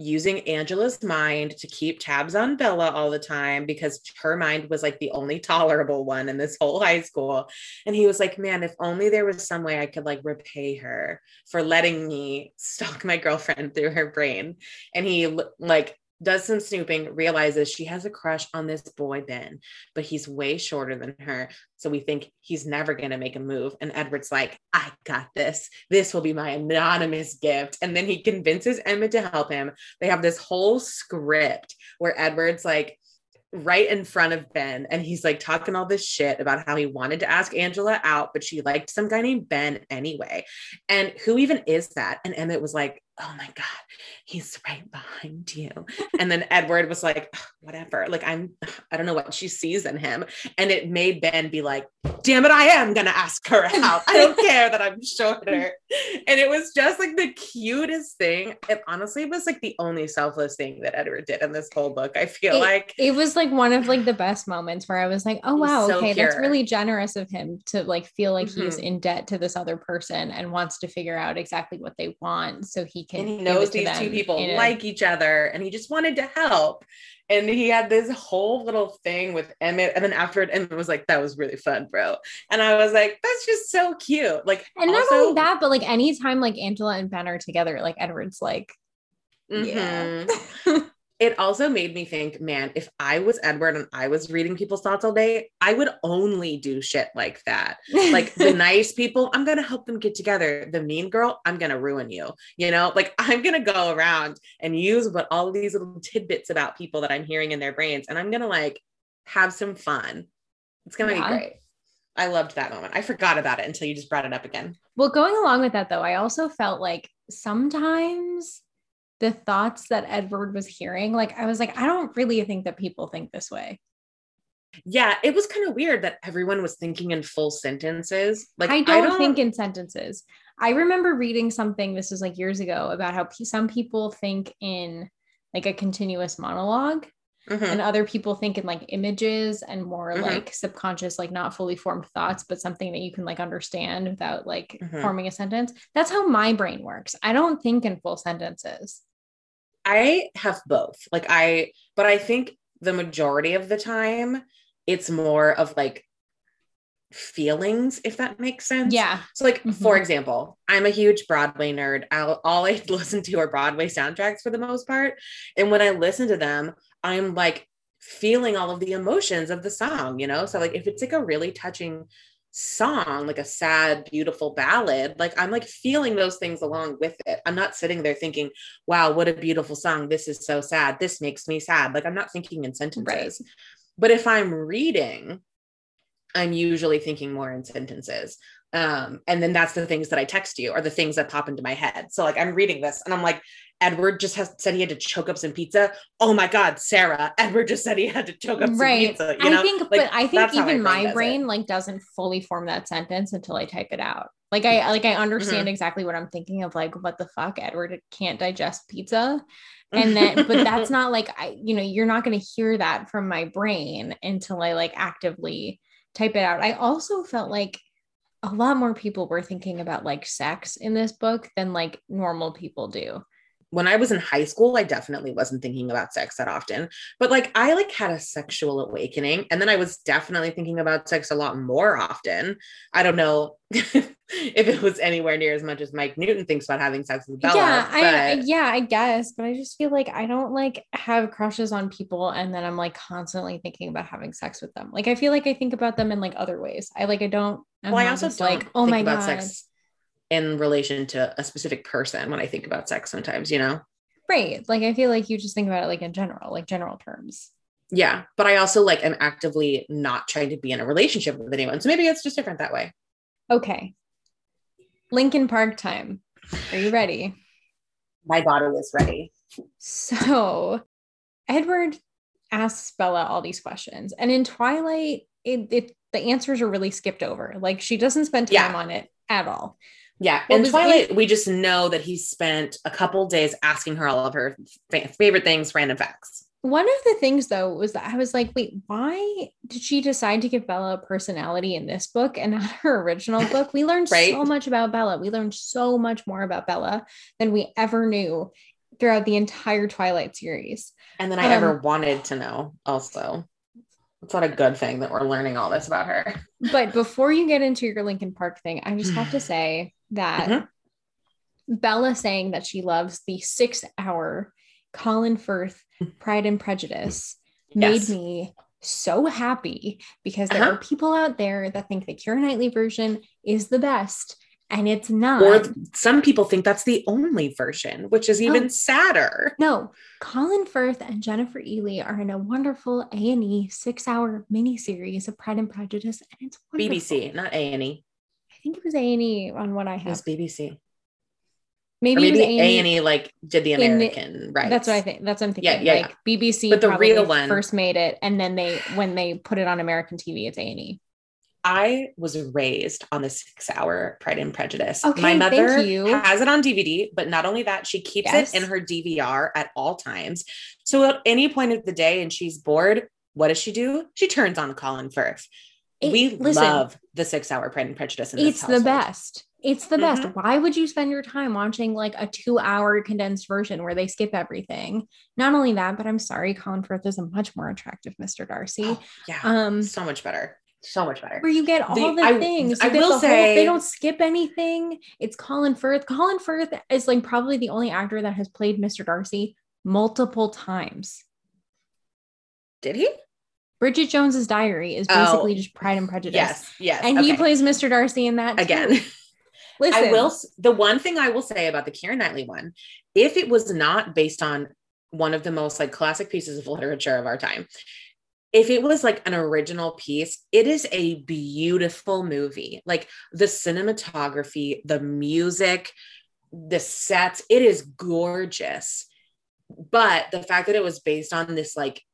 using Angela's mind to keep tabs on Bella all the time because her mind was like the only tolerable one in this whole high school. And he was like, man, if only there was some way I could like repay her for letting me stalk my girlfriend through her brain. And he like does some snooping, realizes she has a crush on this boy, Ben, but he's way shorter than her. So we think he's never going to make a move. And Edward's like, I got this. This will be my anonymous gift. And then he convinces Emmett to help him. They have this whole script where Edward's like, right in front of Ben, and he's like talking all this shit about how he wanted to ask Angela out, but she liked some guy named Ben anyway. And who even is that? And Emmett was like, oh my God, he's right behind you. And then Edward was like, whatever. Like, I don't know what she sees in him. And it made Ben be like, damn it, I am going to ask her out. I don't care that I'm shorter. And it was just like the cutest thing. It honestly was like the only selfless thing that Edward did in this whole book. I feel like it was like one of like the best moments where I was like, oh wow, so okay, pure. that's really generous of him to like feel like he's in debt to this other person and wants to figure out exactly what they want so he can. And he knows these two people like each other, and he just wanted to help. And he had this whole little thing with Emmett. And then after it, Emmett was like, that was really fun, bro. And I was like, that's just so cute. Like, and also, not only that, but like anytime like Angela and Ben are together, like Edward's like, yeah. It also made me think, man, if I was Edward and I was reading people's thoughts all day, I would only do shit like that. Like the nice people, I'm going to help them get together. The mean girl, I'm going to ruin you. You know, like I'm going to go around and use what all of these little tidbits about people that I'm hearing in their brains. And I'm going to like have some fun. It's going to be great. I loved that moment. I forgot about it until you just brought it up again. Well, going along with that though, I also felt like sometimes the thoughts that Edward was hearing, like, I was like, I don't really think that people think this way. Yeah, it was kind of weird that everyone was thinking in full sentences. Like, I don't think in sentences. I remember reading something, this was like years ago, about how some people think in like a continuous monologue and other people think in like images and more like subconscious, like not fully formed thoughts, but something that you can like understand without like forming a sentence. That's how my brain works. I don't think in full sentences. I have both. But I think the majority of the time it's more of like feelings, if that makes sense. Yeah. So like, for example, I'm a huge Broadway nerd. All I listen to are Broadway soundtracks for the most part. And when I listen to them, I'm like feeling all of the emotions of the song, you know? So like, if it's like a really touching song, like a sad, beautiful ballad, like I'm like feeling those things along with it. I'm not sitting there thinking, wow, what a beautiful song. This is so sad. This makes me sad. Like I'm not thinking in sentences. Right. But if I'm reading, I'm usually thinking more in sentences. And then that's the things that I text you or the things that pop into my head. So like I'm reading this and I'm like, Edward just said he had to choke up some pizza. Oh my God, Sarah, Edward just said he had to choke up some pizza. You know? I think even my brain like doesn't fully form that sentence until I type it out. Like I understand exactly what I'm thinking of, like, what the fuck, Edward can't digest pizza. And then, but that's not like, you're not going to hear that from my brain until I like actively type it out. I also felt like a lot more people were thinking about like sex in this book than like normal people do. When I was in high school, I definitely wasn't thinking about sex that often, but like I like had a sexual awakening. And then I was definitely thinking about sex a lot more often. I don't know if it was anywhere near as much as Mike Newton thinks about having sex with Bella. Yeah, I guess, but I just feel like I don't like have crushes on people and then I'm like constantly thinking about having sex with them. Like I feel like I think about them in like other ways. I also don't like, oh my God, sex in relation to a specific person when I think about sex sometimes, you know? Right. Like, I feel like you just think about it like in general, like general terms. Yeah. But I also like am actively not trying to be in a relationship with anyone. So maybe it's just different that way. Okay. Linkin Park time. Are you ready? My body is ready. So Edward asks Bella all these questions. And in Twilight, the answers are really skipped over. Like she doesn't spend time on it at all. Yeah. In Twilight, we just know that he spent a couple days asking her all of her favorite things, random facts. One of the things, though, was that I was like, wait, why did she decide to give Bella a personality in this book and not her original book? We learned so much about Bella. We learned so much more about Bella than we ever knew throughout the entire Twilight series. And then I ever wanted to know also. It's not a good thing that we're learning all this about her. But before you get into your Linkin Park thing, I just have to say that Bella saying that she loves the 6-hour Colin Firth Pride and Prejudice made me so happy, because there are people out there that think the Keira Knightley version is the best, and it's not. Or some people think that's the only version, which is even sadder. No, Colin Firth and Jennifer Ely are in a wonderful A&E 6-hour miniseries of Pride and Prejudice, and it's wonderful. BBC, not A&E. I think it was A&E on what I have. It was BBC. Maybe A&E like did the American rights. That's what I think. That's what I'm thinking. Yeah, like BBC, but the real one first made it, and then when they put it on American TV, it's A&E. I was raised on the 6-hour Pride and Prejudice. Okay, my mother has it on DVD, but not only that, she keeps it in her DVR at all times. So at any point of the day and she's bored, what does she do? She turns on Colin Firth. We love the 6-hour Pride and Prejudice in this household. The best. It's the best. Why would you spend your time watching like a 2-hour condensed version where they skip everything? Not only that, but I'm sorry, Colin Firth is a much more attractive Mr. Darcy. Oh, yeah, so much better. So much better. Where you get all the things. I will say they don't skip anything. It's Colin Firth. Colin Firth is like probably the only actor that has played Mr. Darcy multiple times. Did he? Bridget Jones's Diary is basically just Pride and Prejudice. Yes. And he plays Mr. Darcy in that again. Listen, the one thing I will say about the Keira Knightley one, if it was not based on one of the most like classic pieces of literature of our time, if it was like an original piece, it is a beautiful movie. Like the cinematography, the music, the sets, it is gorgeous. But the fact that it was based on this, like,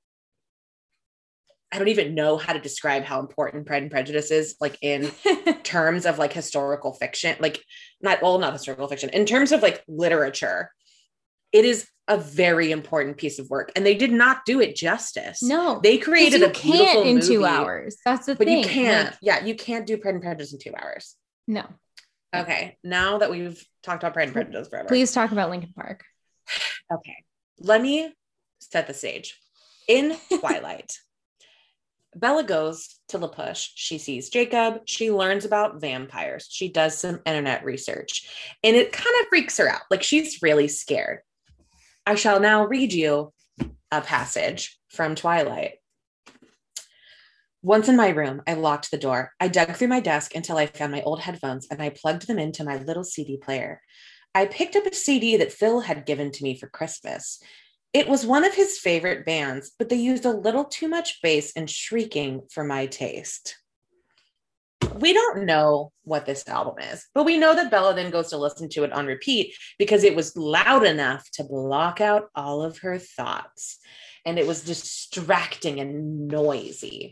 I don't even know how to describe how important Pride and Prejudice is, like in terms of like historical fiction, like not historical fiction, in terms of like literature, it is a very important piece of work, and they did not do it justice. No, they created a beautiful in movie, 2 hours. That's the thing. But you can't. You can't do Pride and Prejudice in 2 hours. No. Okay. Now that we've talked about Pride and Prejudice forever, please talk about Linkin Park. Okay. Let me set the stage. In Twilight, Bella goes to La Push. She sees Jacob. She learns about vampires. She does some internet research, and it kind of freaks her out. Like she's really scared. I shall now read you a passage from Twilight. Once in my room, I locked the door. I dug through my desk until I found my old headphones, and I plugged them into my little CD player. I picked up a CD that Phil had given to me for Christmas. It was one of his favorite bands, but they used a little too much bass and shrieking for my taste. We don't know what this album is, but we know that Bella then goes to listen to it on repeat because it was loud enough to block out all of her thoughts, and it was distracting and noisy.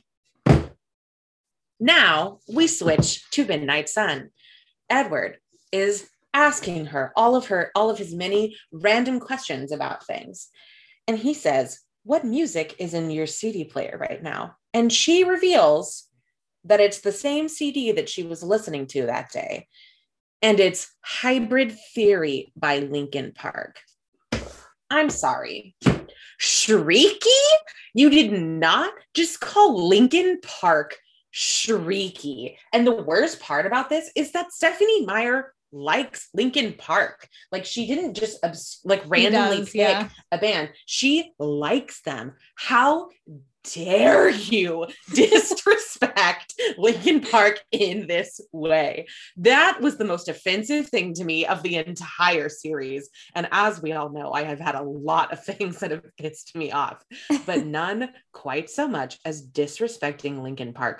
Now we switch to Midnight Sun. Edward is asking her all of his many random questions about things. And he says, "What music is in your CD player right now?" And she reveals that it's the same CD that she was listening to that day. And it's Hybrid Theory by Linkin Park. I'm sorry. Shrieky? You did not just call Linkin Park shrieky. And the worst part about this is that Stephenie Meyer likes Linkin Park. Like she didn't just randomly pick a band. She likes them. How dare you disrespect Linkin Park in this way? That was the most offensive thing to me of the entire series. And as we all know, I have had a lot of things that have pissed me off, but none quite so much as disrespecting Linkin Park.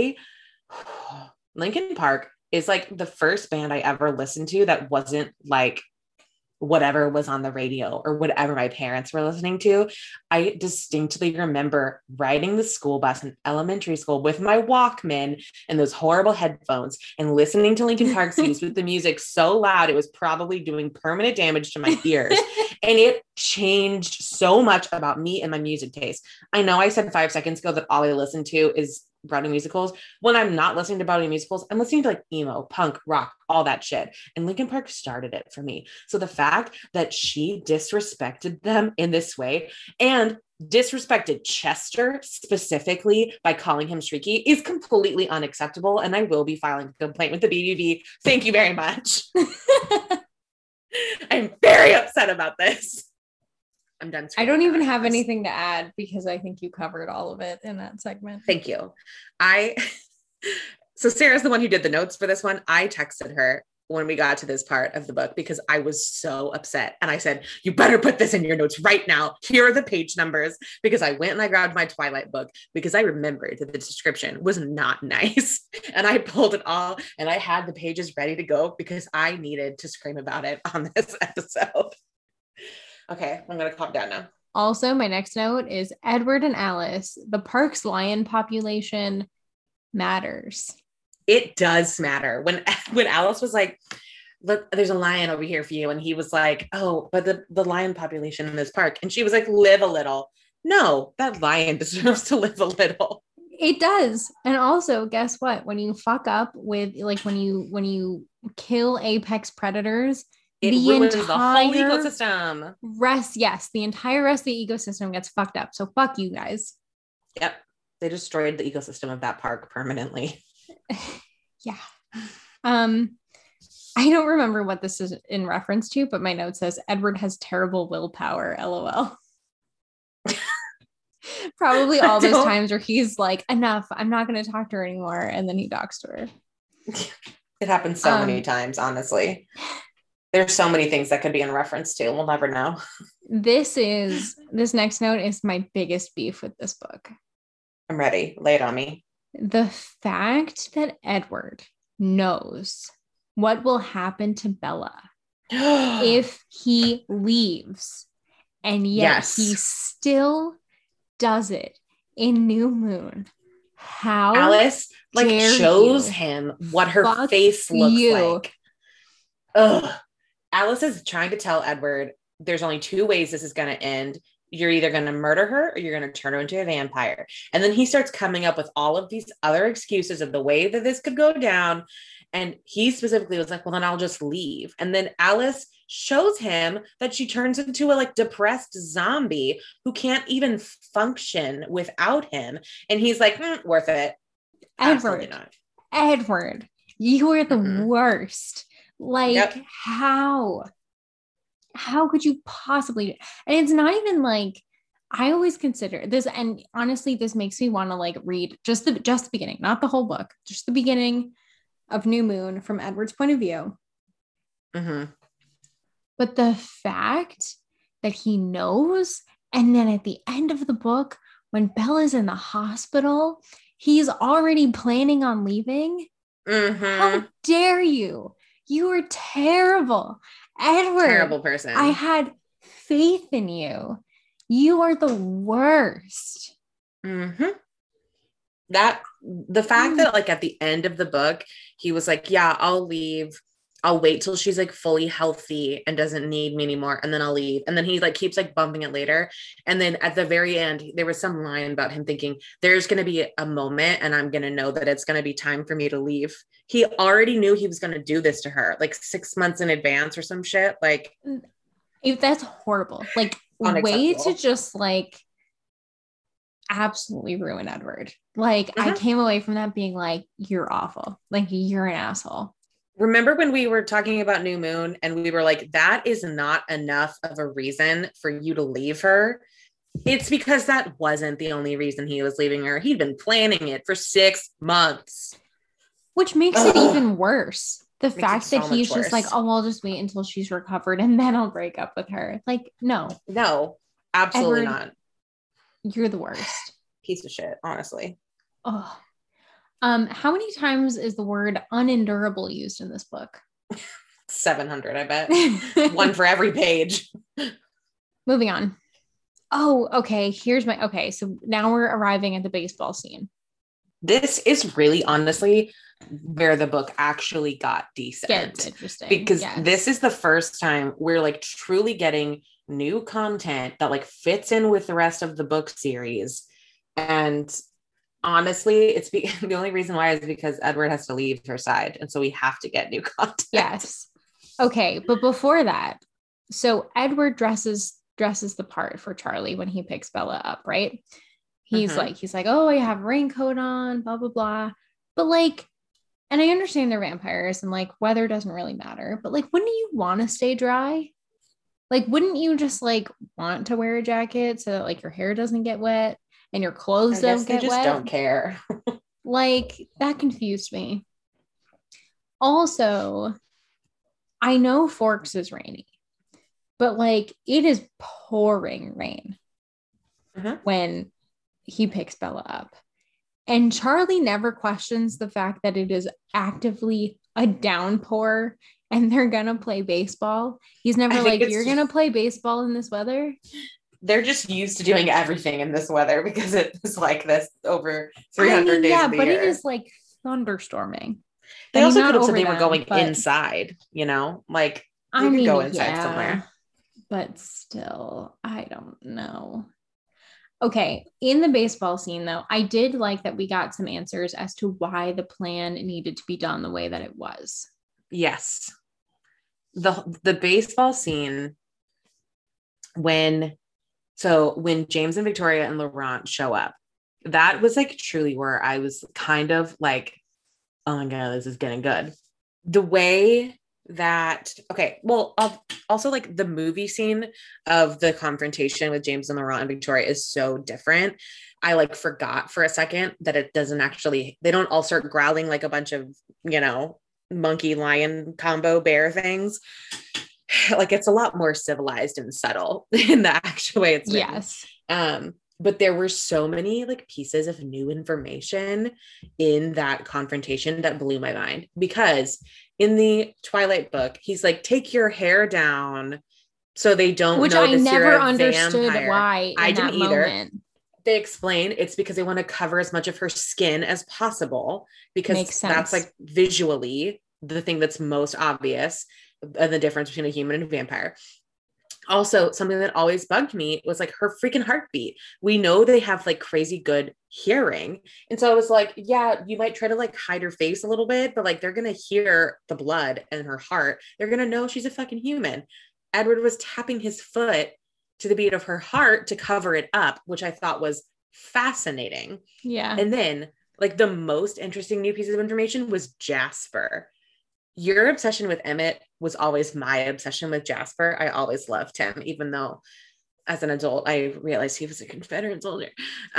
Linkin Park is like the first band I ever listened to that wasn't like whatever was on the radio or whatever my parents were listening to. I distinctly remember riding the school bus in elementary school with my Walkman and those horrible headphones and listening to Linkin Park songs with the music so loud, it was probably doing permanent damage to my ears. And it changed so much about me and my music taste. I know I said 5 seconds ago that all I listen to is Broadway musicals. When I'm not listening to Broadway musicals, I'm listening to like emo, punk, rock, all that shit. And Linkin Park started it for me. So the fact that she disrespected them in this way and disrespected Chester specifically by calling him Shrieky is completely unacceptable. And I will be filing a complaint with the BBB. Thank you very much. I'm very upset about this. I'm done. I don't even have anything to add because I think you covered all of it in that segment. Thank you. So Sarah's the one who did the notes for this one. I texted her when we got to this part of the book because I was so upset. And I said, you better put this in your notes right now. Here are the page numbers, because I went and I grabbed my Twilight book because I remembered that the description was not nice. And I pulled it all and I had the pages ready to go because I needed to scream about it on this episode. Okay, I'm going to calm down now. Also, my next note is Edward and Alice. The park's lion population matters. It does matter. When Alice was like, look, there's a lion over here for you. And he was like, oh, but the lion population in this park. And she was like, live a little. No, that lion deserves to live a little. It does. And also, guess what? When you fuck up with, like, when you kill apex predators, it ruins the whole ecosystem. The entire rest of the ecosystem gets fucked up. So fuck you guys. Yep. They destroyed the ecosystem of that park permanently. Yeah. I don't remember what this is in reference to, but my note says Edward has terrible willpower, LOL. Probably all those times where he's like, enough, I'm not going to talk to her anymore. And then he talks to her. It happens so many times, honestly. There's so many things that could be in reference to. We'll never know. This next note is my biggest beef with this book. I'm ready. Lay it on me. The fact that Edward knows what will happen to Bella if he leaves, and yet he still does it in New Moon. How Alice shows him what her face looks like. Ugh. Alice is trying to tell Edward there's only two ways this is going to end. You're either going to murder her or you're going to turn her into a vampire. And then he starts coming up with all of these other excuses of the way that this could go down. And he specifically was like, well, then I'll just leave. And then Alice shows him that she turns into a depressed zombie who can't even function without him. And he's like, worth it. Edward, you are the worst. How could you possibly? And it's not even like, I always consider this, and honestly, this makes me want to read just the beginning, not the whole book, just the beginning of New Moon from Edward's point of view. Mm-hmm. But the fact that he knows, and then at the end of the book, when Bella's in the hospital, he's already planning on leaving. Mm-hmm. How dare you? You are terrible. Edward. Terrible person. I had faith in you. You are the worst. Mm-hmm. The fact that at the end of the book, he was like, yeah, I'll leave. I'll wait till she's fully healthy and doesn't need me anymore. And then I'll leave. And then he keeps bumping it later. And then at the very end, there was some line about him thinking there's going to be a moment and I'm going to know that it's going to be time for me to leave. He already knew he was going to do this to her 6 months in advance or some shit. That's horrible. Way to just absolutely ruin Edward. I came away from that being you're awful. You're an asshole. Remember when we were talking about New Moon and we were like, that is not enough of a reason for you to leave her? It's because that wasn't the only reason he was leaving her. He'd been planning it for 6 months. Which makes it even worse. The fact that he's just oh, I'll just wait until she's recovered and then I'll break up with her. No. No, absolutely Edward, not. You're the worst. Piece of shit, honestly. Oh. How many times is the word unendurable used in this book? 700, I bet. One for every page. Moving on. Oh, okay. So now we're arriving at the baseball scene. This is really honestly where the book actually got decent. Gets interesting. Because this is the first time we're truly getting new content that fits in with the rest of the book series. And Honestly, the only reason why is because Edward has to leave her side. And so we have to get new content. Yes. Okay. But before that, so Edward dresses the part for Charlie when he picks Bella up, right? He's like, oh, I have a raincoat on, blah, blah, blah. But like, and I understand they're vampires and like weather doesn't really matter, but like, wouldn't you want to stay dry? Like, wouldn't you just like want to wear a jacket so that like your hair doesn't get wet and your clothes I guess don't they get just wet? don't care. Like, that confused me. Also, I know Forks is rainy, but like it is pouring rain when he picks Bella up. And Charlie never questions the fact that it is actively a downpour and they're gonna play baseball. He's never like, you're gonna play baseball in this weather. They're just used to doing everything in this weather because it is like this over 300 days of the year. But it is like thunderstorming. They also could have said they were going inside, you know, like you could go inside somewhere. But still, I don't know. Okay, in the baseball scene though, I did like that we got some answers as to why the plan needed to be done the way that it was. Yes. The baseball scene when James and Victoria and Laurent show up, that was like truly where I was kind of like, oh my God, this is getting good. The way that, okay, well, also like the movie scene of the confrontation with James and Laurent and Victoria is so different. I like forgot for a second that it doesn't actually, they don't all start growling like a bunch of, you know, monkey lion combo bear things. Like it's a lot more civilized and subtle in the actual way it's written. Yes. But there were so many like pieces of new information in that confrontation that blew my mind, because in the Twilight book, he's like, take your hair down so they don't Which know I never understood vampire. Why I didn't either. Moment. They explain it's because they want to cover as much of her skin as possible, because that's like visually the thing that's most obvious, the difference between a human and a vampire. Also, something that always bugged me was like her freaking heartbeat. We know they have like crazy good hearing. And so I was like, yeah, you might try to like hide her face a little bit, but like they're going to hear the blood in her heart. They're going to know she's a fucking human. Edward was tapping his foot to the beat of her heart to cover it up, which I thought was fascinating. Yeah. And then like the most interesting new piece of information was Jasper. Your obsession with Emmett was always my obsession with Jasper. I always loved him, even though as an adult, I realized he was a Confederate soldier.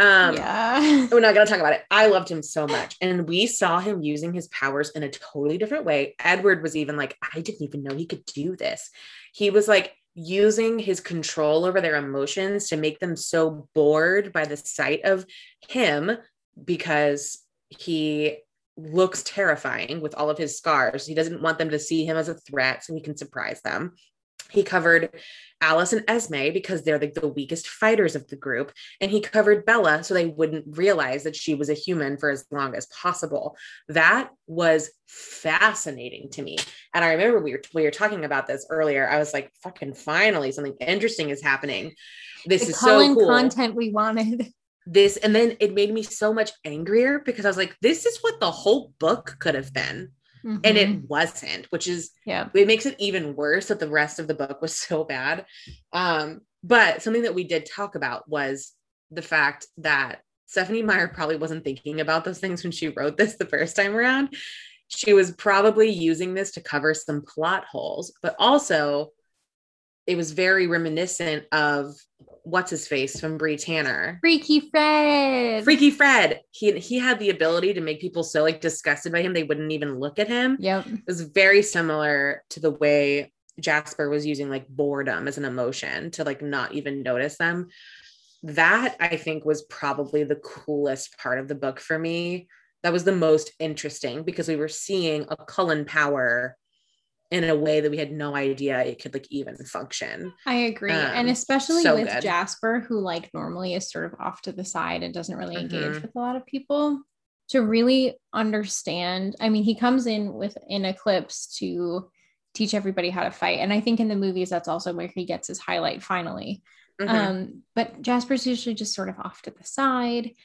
Yeah. We're not going to talk about it. I loved him so much. And we saw him using his powers in a totally different way. Edward was even like, I didn't even know he could do this. He was like using his control over their emotions to make them so bored by the sight of him, because he looks terrifying with all of his scars. He doesn't want them to see him as a threat so he can surprise them. He covered Alice and Esme because they're like the weakest fighters of the group. And he covered Bella so they wouldn't realize that she was a human for as long as possible. That was fascinating to me. And I remember we were talking about this earlier. I was like, fucking finally, something interesting is happening. This is so cool. Content we wanted. This, and then it made me so much angrier because I was like, this is what the whole book could have been. Mm-hmm. And it wasn't, which is, it makes it even worse that the rest of the book was so bad. But something that we did talk about was the fact that Stephenie Meyer probably wasn't thinking about those things when she wrote this the first time around. She was probably using this to cover some plot holes, but also it was very reminiscent of what's his face from Bree Tanner. Freaky Fred. He had the ability to make people so like disgusted by him they wouldn't even look at him. Yep. It was very similar to the way Jasper was using like boredom as an emotion to like not even notice them. That I think was probably the coolest part of the book for me. That was the most interesting because we were seeing a Cullen power in a way that we had no idea it could like even function. I agree. And especially with good. Jasper, who like normally is sort of off to the side and doesn't really engage with a lot of people, to really understand. I mean, he comes in Eclipse to teach everybody how to fight. And I think in the movies, that's also where he gets his highlight finally. But Jasper's usually just sort of off to the side.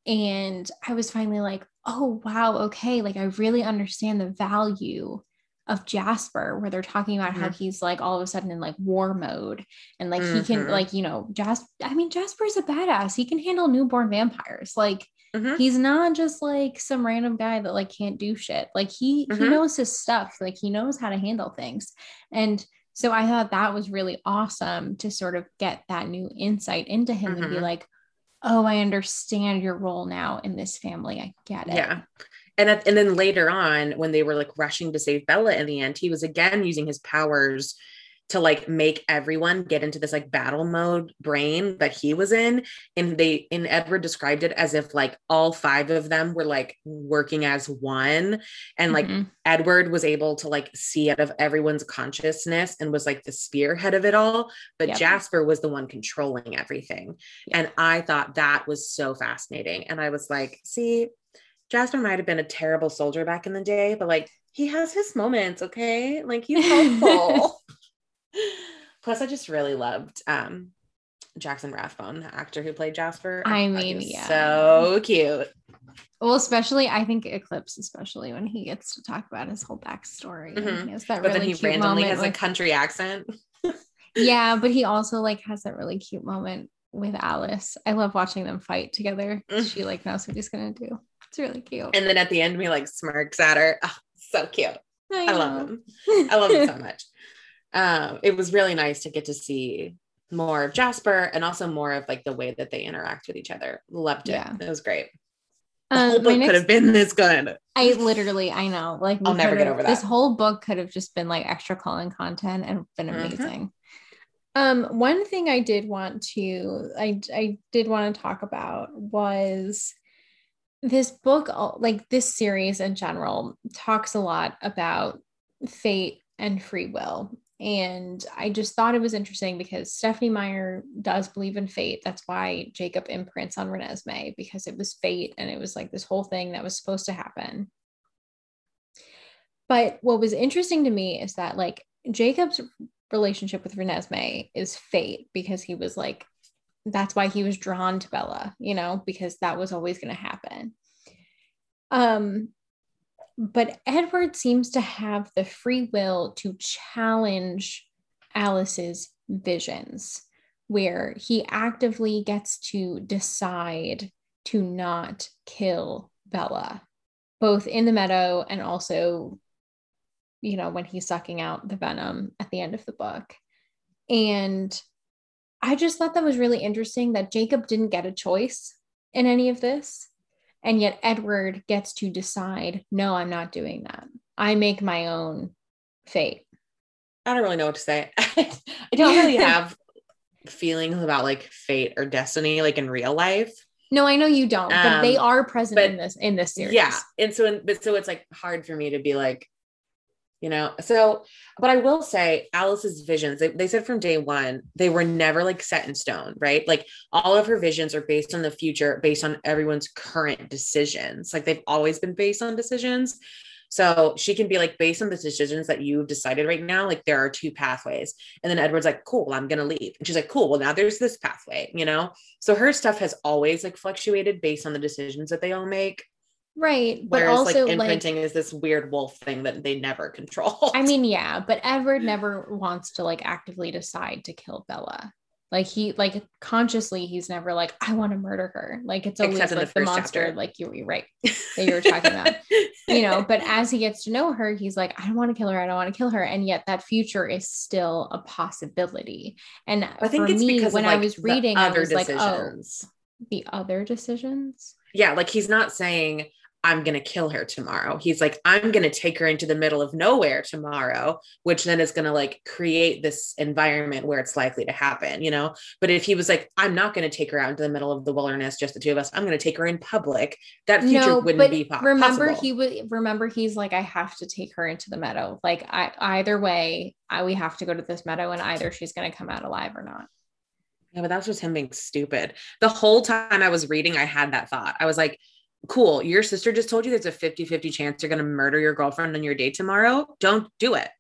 And I was finally like, oh, wow, okay. Like, I really understand the value of Jasper, where they're talking about how he's like all of a sudden in like war mode, and like he can like, you know, Jasper's a badass. He can handle newborn vampires. Like, he's not just like some random guy that like can't do shit. Like he knows his stuff. Like he knows how to handle things. And so I thought that was really awesome to sort of get that new insight into him and be like, oh, I understand your role now in this family. I get it. Yeah. And then later on, when they were like rushing to save Bella in the end, he was again using his powers to like make everyone get into this like battle mode brain that he was in. And Edward described it as if like all 5 of them were like working as one. And like Edward was able to like see out of everyone's consciousness and was like the spearhead of it all. But Jasper was the one controlling everything. And I thought that was so fascinating. And I was like, see, Jasper might have been a terrible soldier back in the day, but like he has his moments, okay? Like he's helpful. Plus, I just really loved Jackson Rathbone, the actor who played Jasper. I mean, so cute. Well, especially I think Eclipse, especially when he gets to talk about his whole backstory. He has that but really then he cute randomly moment has a country accent. Yeah, but he also like has that really cute moment with Alice. I love watching them fight together. She like knows what he's gonna do. It's really cute. And then at the end, he like smirks at her. Oh, so cute. I love him. I love him so much. It was really nice to get to see more of Jasper and also more of like the way that they interact with each other. Loved it. Yeah. It was great. The whole book could have been this good. I know. Like I'll never get over that. This whole book could have just been like extra Colin content and been amazing. One thing I did want to talk about was this book, like this series in general, talks a lot about fate and free will. And I just thought it was interesting because Stephenie Meyer does believe in fate. That's why Jacob imprints on Renesmee, because it was fate and it was like this whole thing that was supposed to happen. But what was interesting to me is that like Jacob's relationship with Renesmee is fate, because he was like, that's why he was drawn to Bella, you know, because that was always going to happen. But Edward seems to have the free will to challenge Alice's visions, where he actively gets to decide to not kill Bella, both in the meadow and also, you know, when he's sucking out the venom at the end of the book. And I just thought that was really interesting that Jacob didn't get a choice in any of this. And yet Edward gets to decide, no, I'm not doing that. I make my own fate. I don't really know what to say. I don't really have feelings about like fate or destiny, like in real life. No, I know you don't, but they are present in this series. Yeah. And so it's like hard for me to be like, you know, so, but I will say Alice's visions, they said from day one, they were never like set in stone, right? Like all of her visions are based on the future, based on everyone's current decisions. Like they've always been based on decisions. So she can be like, based on the decisions that you've decided right now, like there are 2 pathways. And then Edward's like, cool, well, I'm going to leave. And she's like, cool, well, now there's this pathway, you know? So her stuff has always like fluctuated based on the decisions that they all make. Right. But whereas also like imprinting is this weird wolf thing that they never control. I mean, yeah, but Edward never wants to like actively decide to kill Bella. Like he like consciously, he's never like, I want to murder her. Like it's always like the monster, chapter. Like you're right, that you were talking about, you know, but as he gets to know her, he's like, I don't want to kill her. I don't want to kill her. And yet that future is still a possibility. And I think for me, when I was reading, I was like, oh, the other decisions. Yeah. Like he's not saying, I'm going to kill her tomorrow. He's like, I'm going to take her into the middle of nowhere tomorrow, which then is going to like create this environment where it's likely to happen, you know? But if he was like, I'm not going to take her out into the middle of the wilderness, just the 2 of us, I'm going to take her in public, that future wouldn't be possible. Remember, he's like, I have to take her into the meadow. Like either way, we have to go to this meadow and either she's going to come out alive or not. Yeah, but that's just him being stupid. The whole time I was reading, I had that thought. I was like, cool, your sister just told you there's a 50-50 chance you're going to murder your girlfriend on your date tomorrow. Don't do it.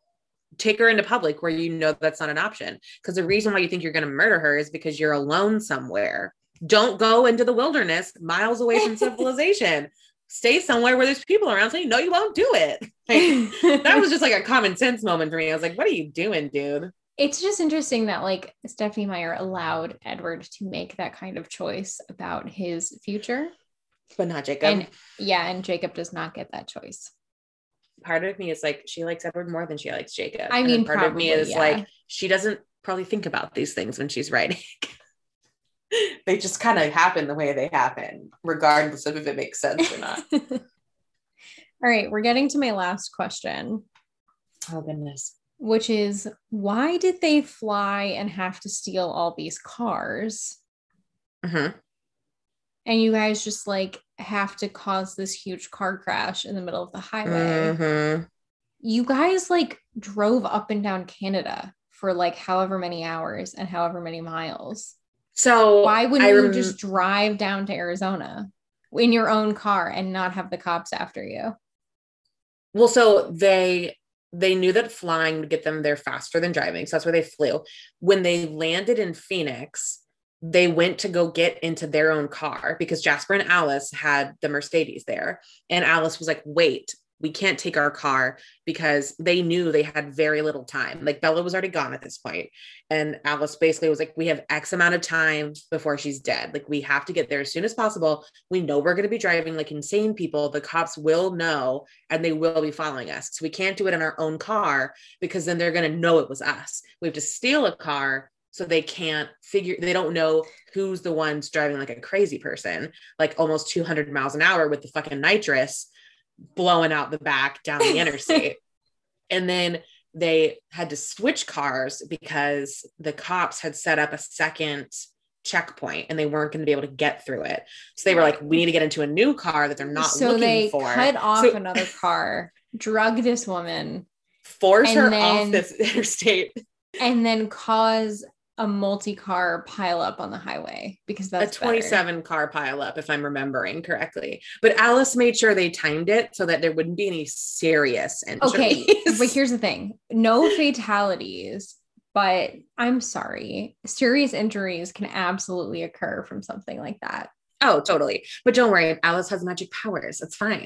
Take her into public where you know that's not an option. Because the reason why you think you're going to murder her is because you're alone somewhere Don't go into the wilderness miles away from civilization. Stay somewhere where there's people around so you know you won't do it. Like, that was just like a common sense moment for me. I was like, what are you doing, dude? It's just interesting that like Stephenie Meyer allowed Edward to make that kind of choice about his future. But not Jacob. And Jacob does not get that choice. Part of me is like, she likes Edward more than she likes Jacob. I mean, part probably, of me is like, she doesn't probably think about these things when she's writing. They just kind of happen the way they happen, regardless of if it makes sense or not. All right, we're getting to my last question. Oh, goodness. Which is, why did they fly and have to steal all these cars? Mm-hmm. And you guys just like have to cause this huge car crash in the middle of the highway. Mm-hmm. You guys like drove up and down Canada for like however many hours and however many miles. So why wouldn't you just drive down to Arizona in your own car and not have the cops after you? Well, so they knew that flying would get them there faster than driving. So that's where they flew. When they landed in Phoenix, they went to go get into their own car because Jasper and Alice had the Mercedes there. And Alice was like, wait, we can't take our car, because they knew they had very little time. Like Bella was already gone at this point. And Alice basically was like, we have X amount of time before she's dead. Like, we have to get there as soon as possible. We know we're going to be driving like insane people. The cops will know, and they will be following us. So we can't do it in our own car, because then they're going to know it was us. We have to steal a car so they don't know who's the ones driving like a crazy person, like almost 200 miles an hour with the fucking nitrous blowing out the back down the interstate. And then they had to switch cars because the cops had set up a second checkpoint and they weren't going to be able to get through it. So they were like, we need to get into a new car that they're not looking for. So they cut off another car, drug this woman, force her off this interstate, and then cause a multi-car pile up on the highway, because that's a 27 car pile up, if I'm remembering correctly. But Alice made sure they timed it so that there wouldn't be any serious injuries. Okay, but here's the thing. No fatalities, but I'm sorry. Serious injuries can absolutely occur from something like that. Oh, totally. But don't worry. Alice has magic powers. It's fine.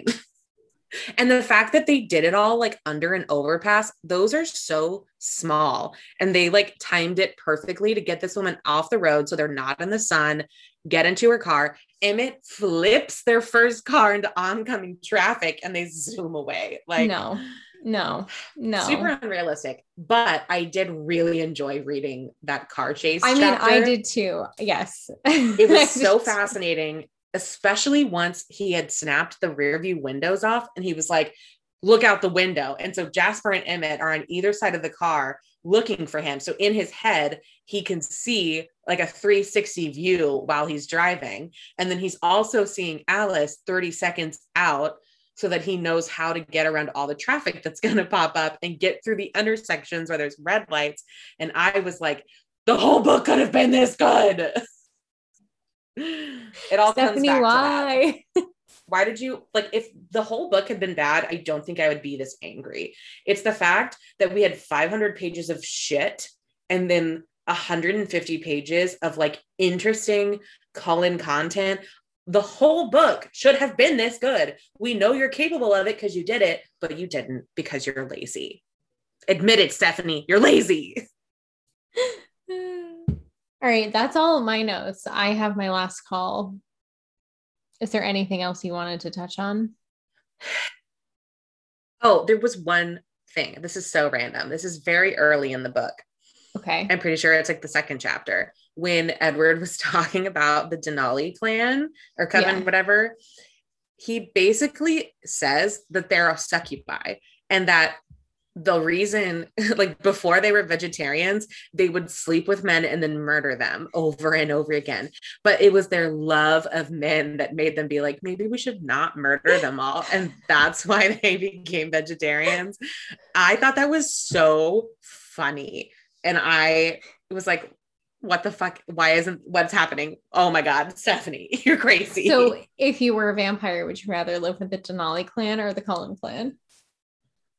And the fact that they did it all like under an overpass, those are so small. And they like timed it perfectly to get this woman off the road so they're not in the sun, get into her car. Emmett flips their first car into oncoming traffic and they zoom away. Like, no. Super unrealistic. But I did really enjoy reading that car chase. I mean, I did too. Yes. It was so fascinating. Especially once he had snapped the rear view windows off and he was like, look out the window. And so Jasper and Emmett are on either side of the car looking for him. So in his head, he can see like a 360 view while he's driving. And then he's also seeing Alice 30 seconds out so that he knows how to get around all the traffic that's going to pop up and get through the intersections where there's red lights. And I was like, the whole book could have been this good. It all Stephenie, comes back why? to that. Why did you, like, if the whole book had been bad, I don't think I would be this angry. It's the fact that we had 500 pages of shit and then 150 pages of like interesting call-in content. The whole book should have been this good. We know you're capable of it because you did it, but you didn't because you're lazy. Admit it, Stephenie, you're lazy. All right, that's all of my notes. I have my last call. Is there anything else you wanted to touch on? Oh, there was one thing. This is so random. This is very early in the book. Okay. I'm pretty sure it's like the second chapter when Edward was talking about the Denali plan or coven, whatever. He basically says that they're a succubi and that the reason, like before they were vegetarians, they would sleep with men and then murder them over and over again. But it was their love of men that made them be like, maybe we should not murder them all. And that's why they became vegetarians. I thought that was so funny. And I was like, what the fuck? What's happening? Oh my God, Stephenie, you're crazy. So if you were a vampire, would you rather live with the Denali clan or the Cullen clan?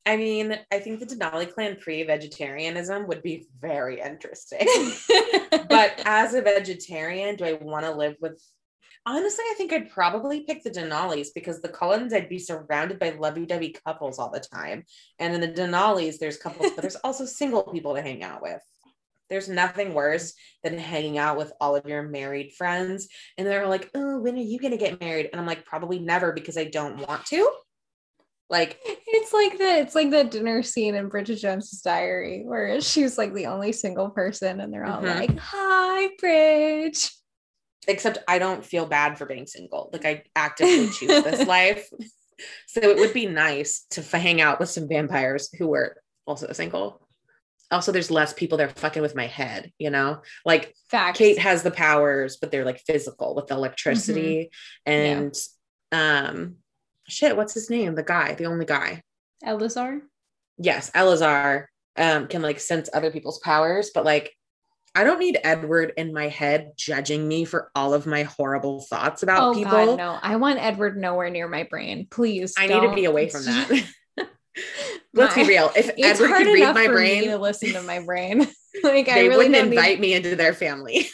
I mean, I think the Denali clan pre-vegetarianism would be very interesting. But as a vegetarian, do I want to live with... Honestly, I think I'd probably pick the Denalis because the Cullens, I'd be surrounded by lovey-dovey couples all the time. And in the Denalis, there's couples, but there's also single people to hang out with. There's nothing worse than hanging out with all of your married friends. And they're like, oh, when are you going to get married? And I'm like, probably never because I don't want to. Like, it's like the dinner scene in Bridget Jones's Diary where she's like the only single person and they're all like, hi, Bridge. Except I don't feel bad for being single. Like, I actively choose this life. So it would be nice to hang out with some vampires who were also single. Also, there's less people there fucking with my head, you know? Like, Facts. Kate has the powers, but they're like physical with electricity. And shit, what's his name? The only guy. Elazar? Yes, Elazar can like sense other people's powers, but like, I don't need Edward in my head judging me for all of my horrible thoughts about people. Oh God, no. I want Edward nowhere near my brain. Please. I need to be away from that. Let's be real. If Edward could read my brain, me to listen to my brain. Like, they I really wouldn't invite me into their family.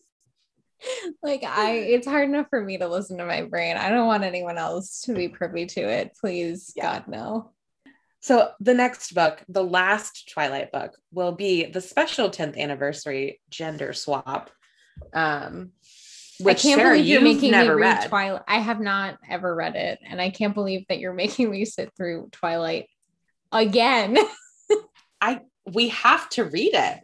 Like, it's hard enough for me to listen to my brain. I don't want anyone else to be privy to it. Please, God, no. So the next book, the last Twilight book, will be the special 10th anniversary gender swap. Which I can't Sarah, believe you're making me read read. Twilight. I have not ever read it, and I can't believe that you're making me sit through Twilight again. We have to read it.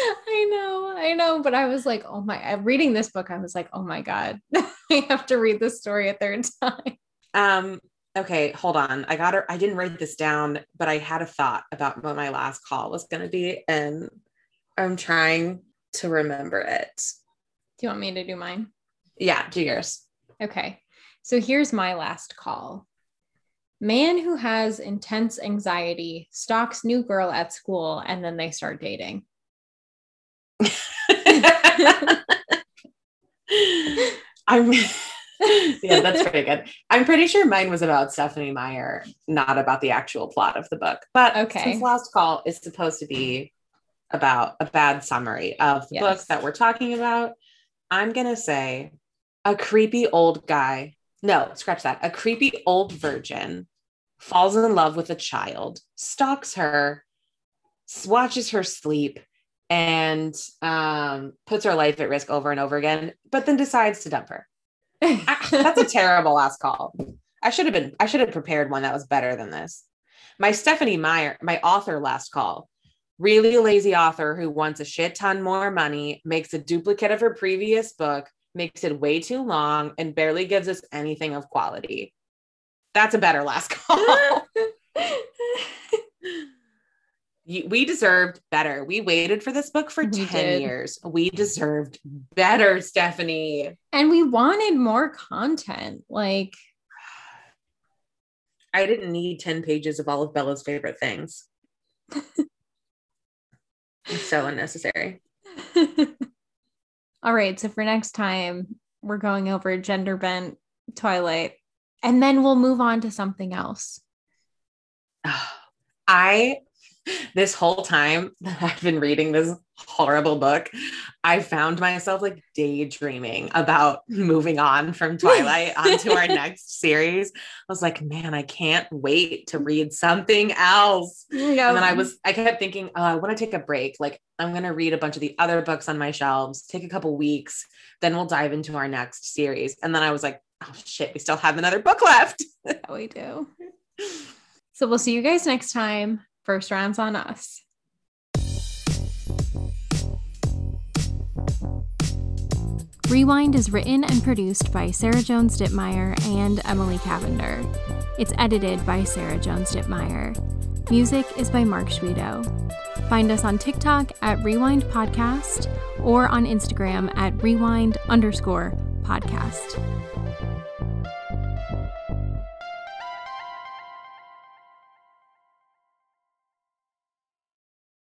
I know, but I was like, reading this book, I was like, oh my God, I have to read this story a third time. Okay, hold on. I didn't write this down, but I had a thought about what my last call was going to be, and I'm trying to remember it. Do you want me to do mine? Yeah, do yours. Okay. So here's my last call. Man who has intense anxiety stalks new girl at school and then they start dating. Yeah, that's pretty good. I'm pretty sure mine was about Stephenie Meyer, not about the actual plot of the book. But okay, since Last Call is supposed to be about a bad summary of the book that we're talking about, I'm going to say a creepy old guy. No, scratch that. A creepy old virgin falls in love with a child, stalks her, watches her sleep, and puts her life at risk over and over again, but then decides to dump her. That's a terrible last call. I should have prepared one that was better than this. My Stephenie Meyer, my author last call, really lazy author who wants a shit ton more money, makes a duplicate of her previous book, makes it way too long, and barely gives us anything of quality. That's a better last call. We deserved better. We waited for this book for 10 years. We deserved better, Stephenie. And we wanted more content. Like, I didn't need 10 pages of all of Bella's favorite things. It's so unnecessary. All right. So for next time, we're going over gender bent Twilight, and then we'll move on to something else. This whole time that I've been reading this horrible book, I found myself like daydreaming about moving on from Twilight onto our next series. I was like, man, I can't wait to read something else. And then I kept thinking, I want to take a break. Like, I'm going to read a bunch of the other books on my shelves, take a couple weeks, then we'll dive into our next series. And then I was like, oh shit, we still have another book left. Yeah, we do. So we'll see you guys next time. First round's on us. Rewind is written and produced by Sarah Jones Dittmeyer and Emily Cavender. It's edited by Sarah Jones Dittmeyer. Music is by Mark Schwedo. Find us on TikTok at Rewind Podcast or on Instagram at Rewind_podcast.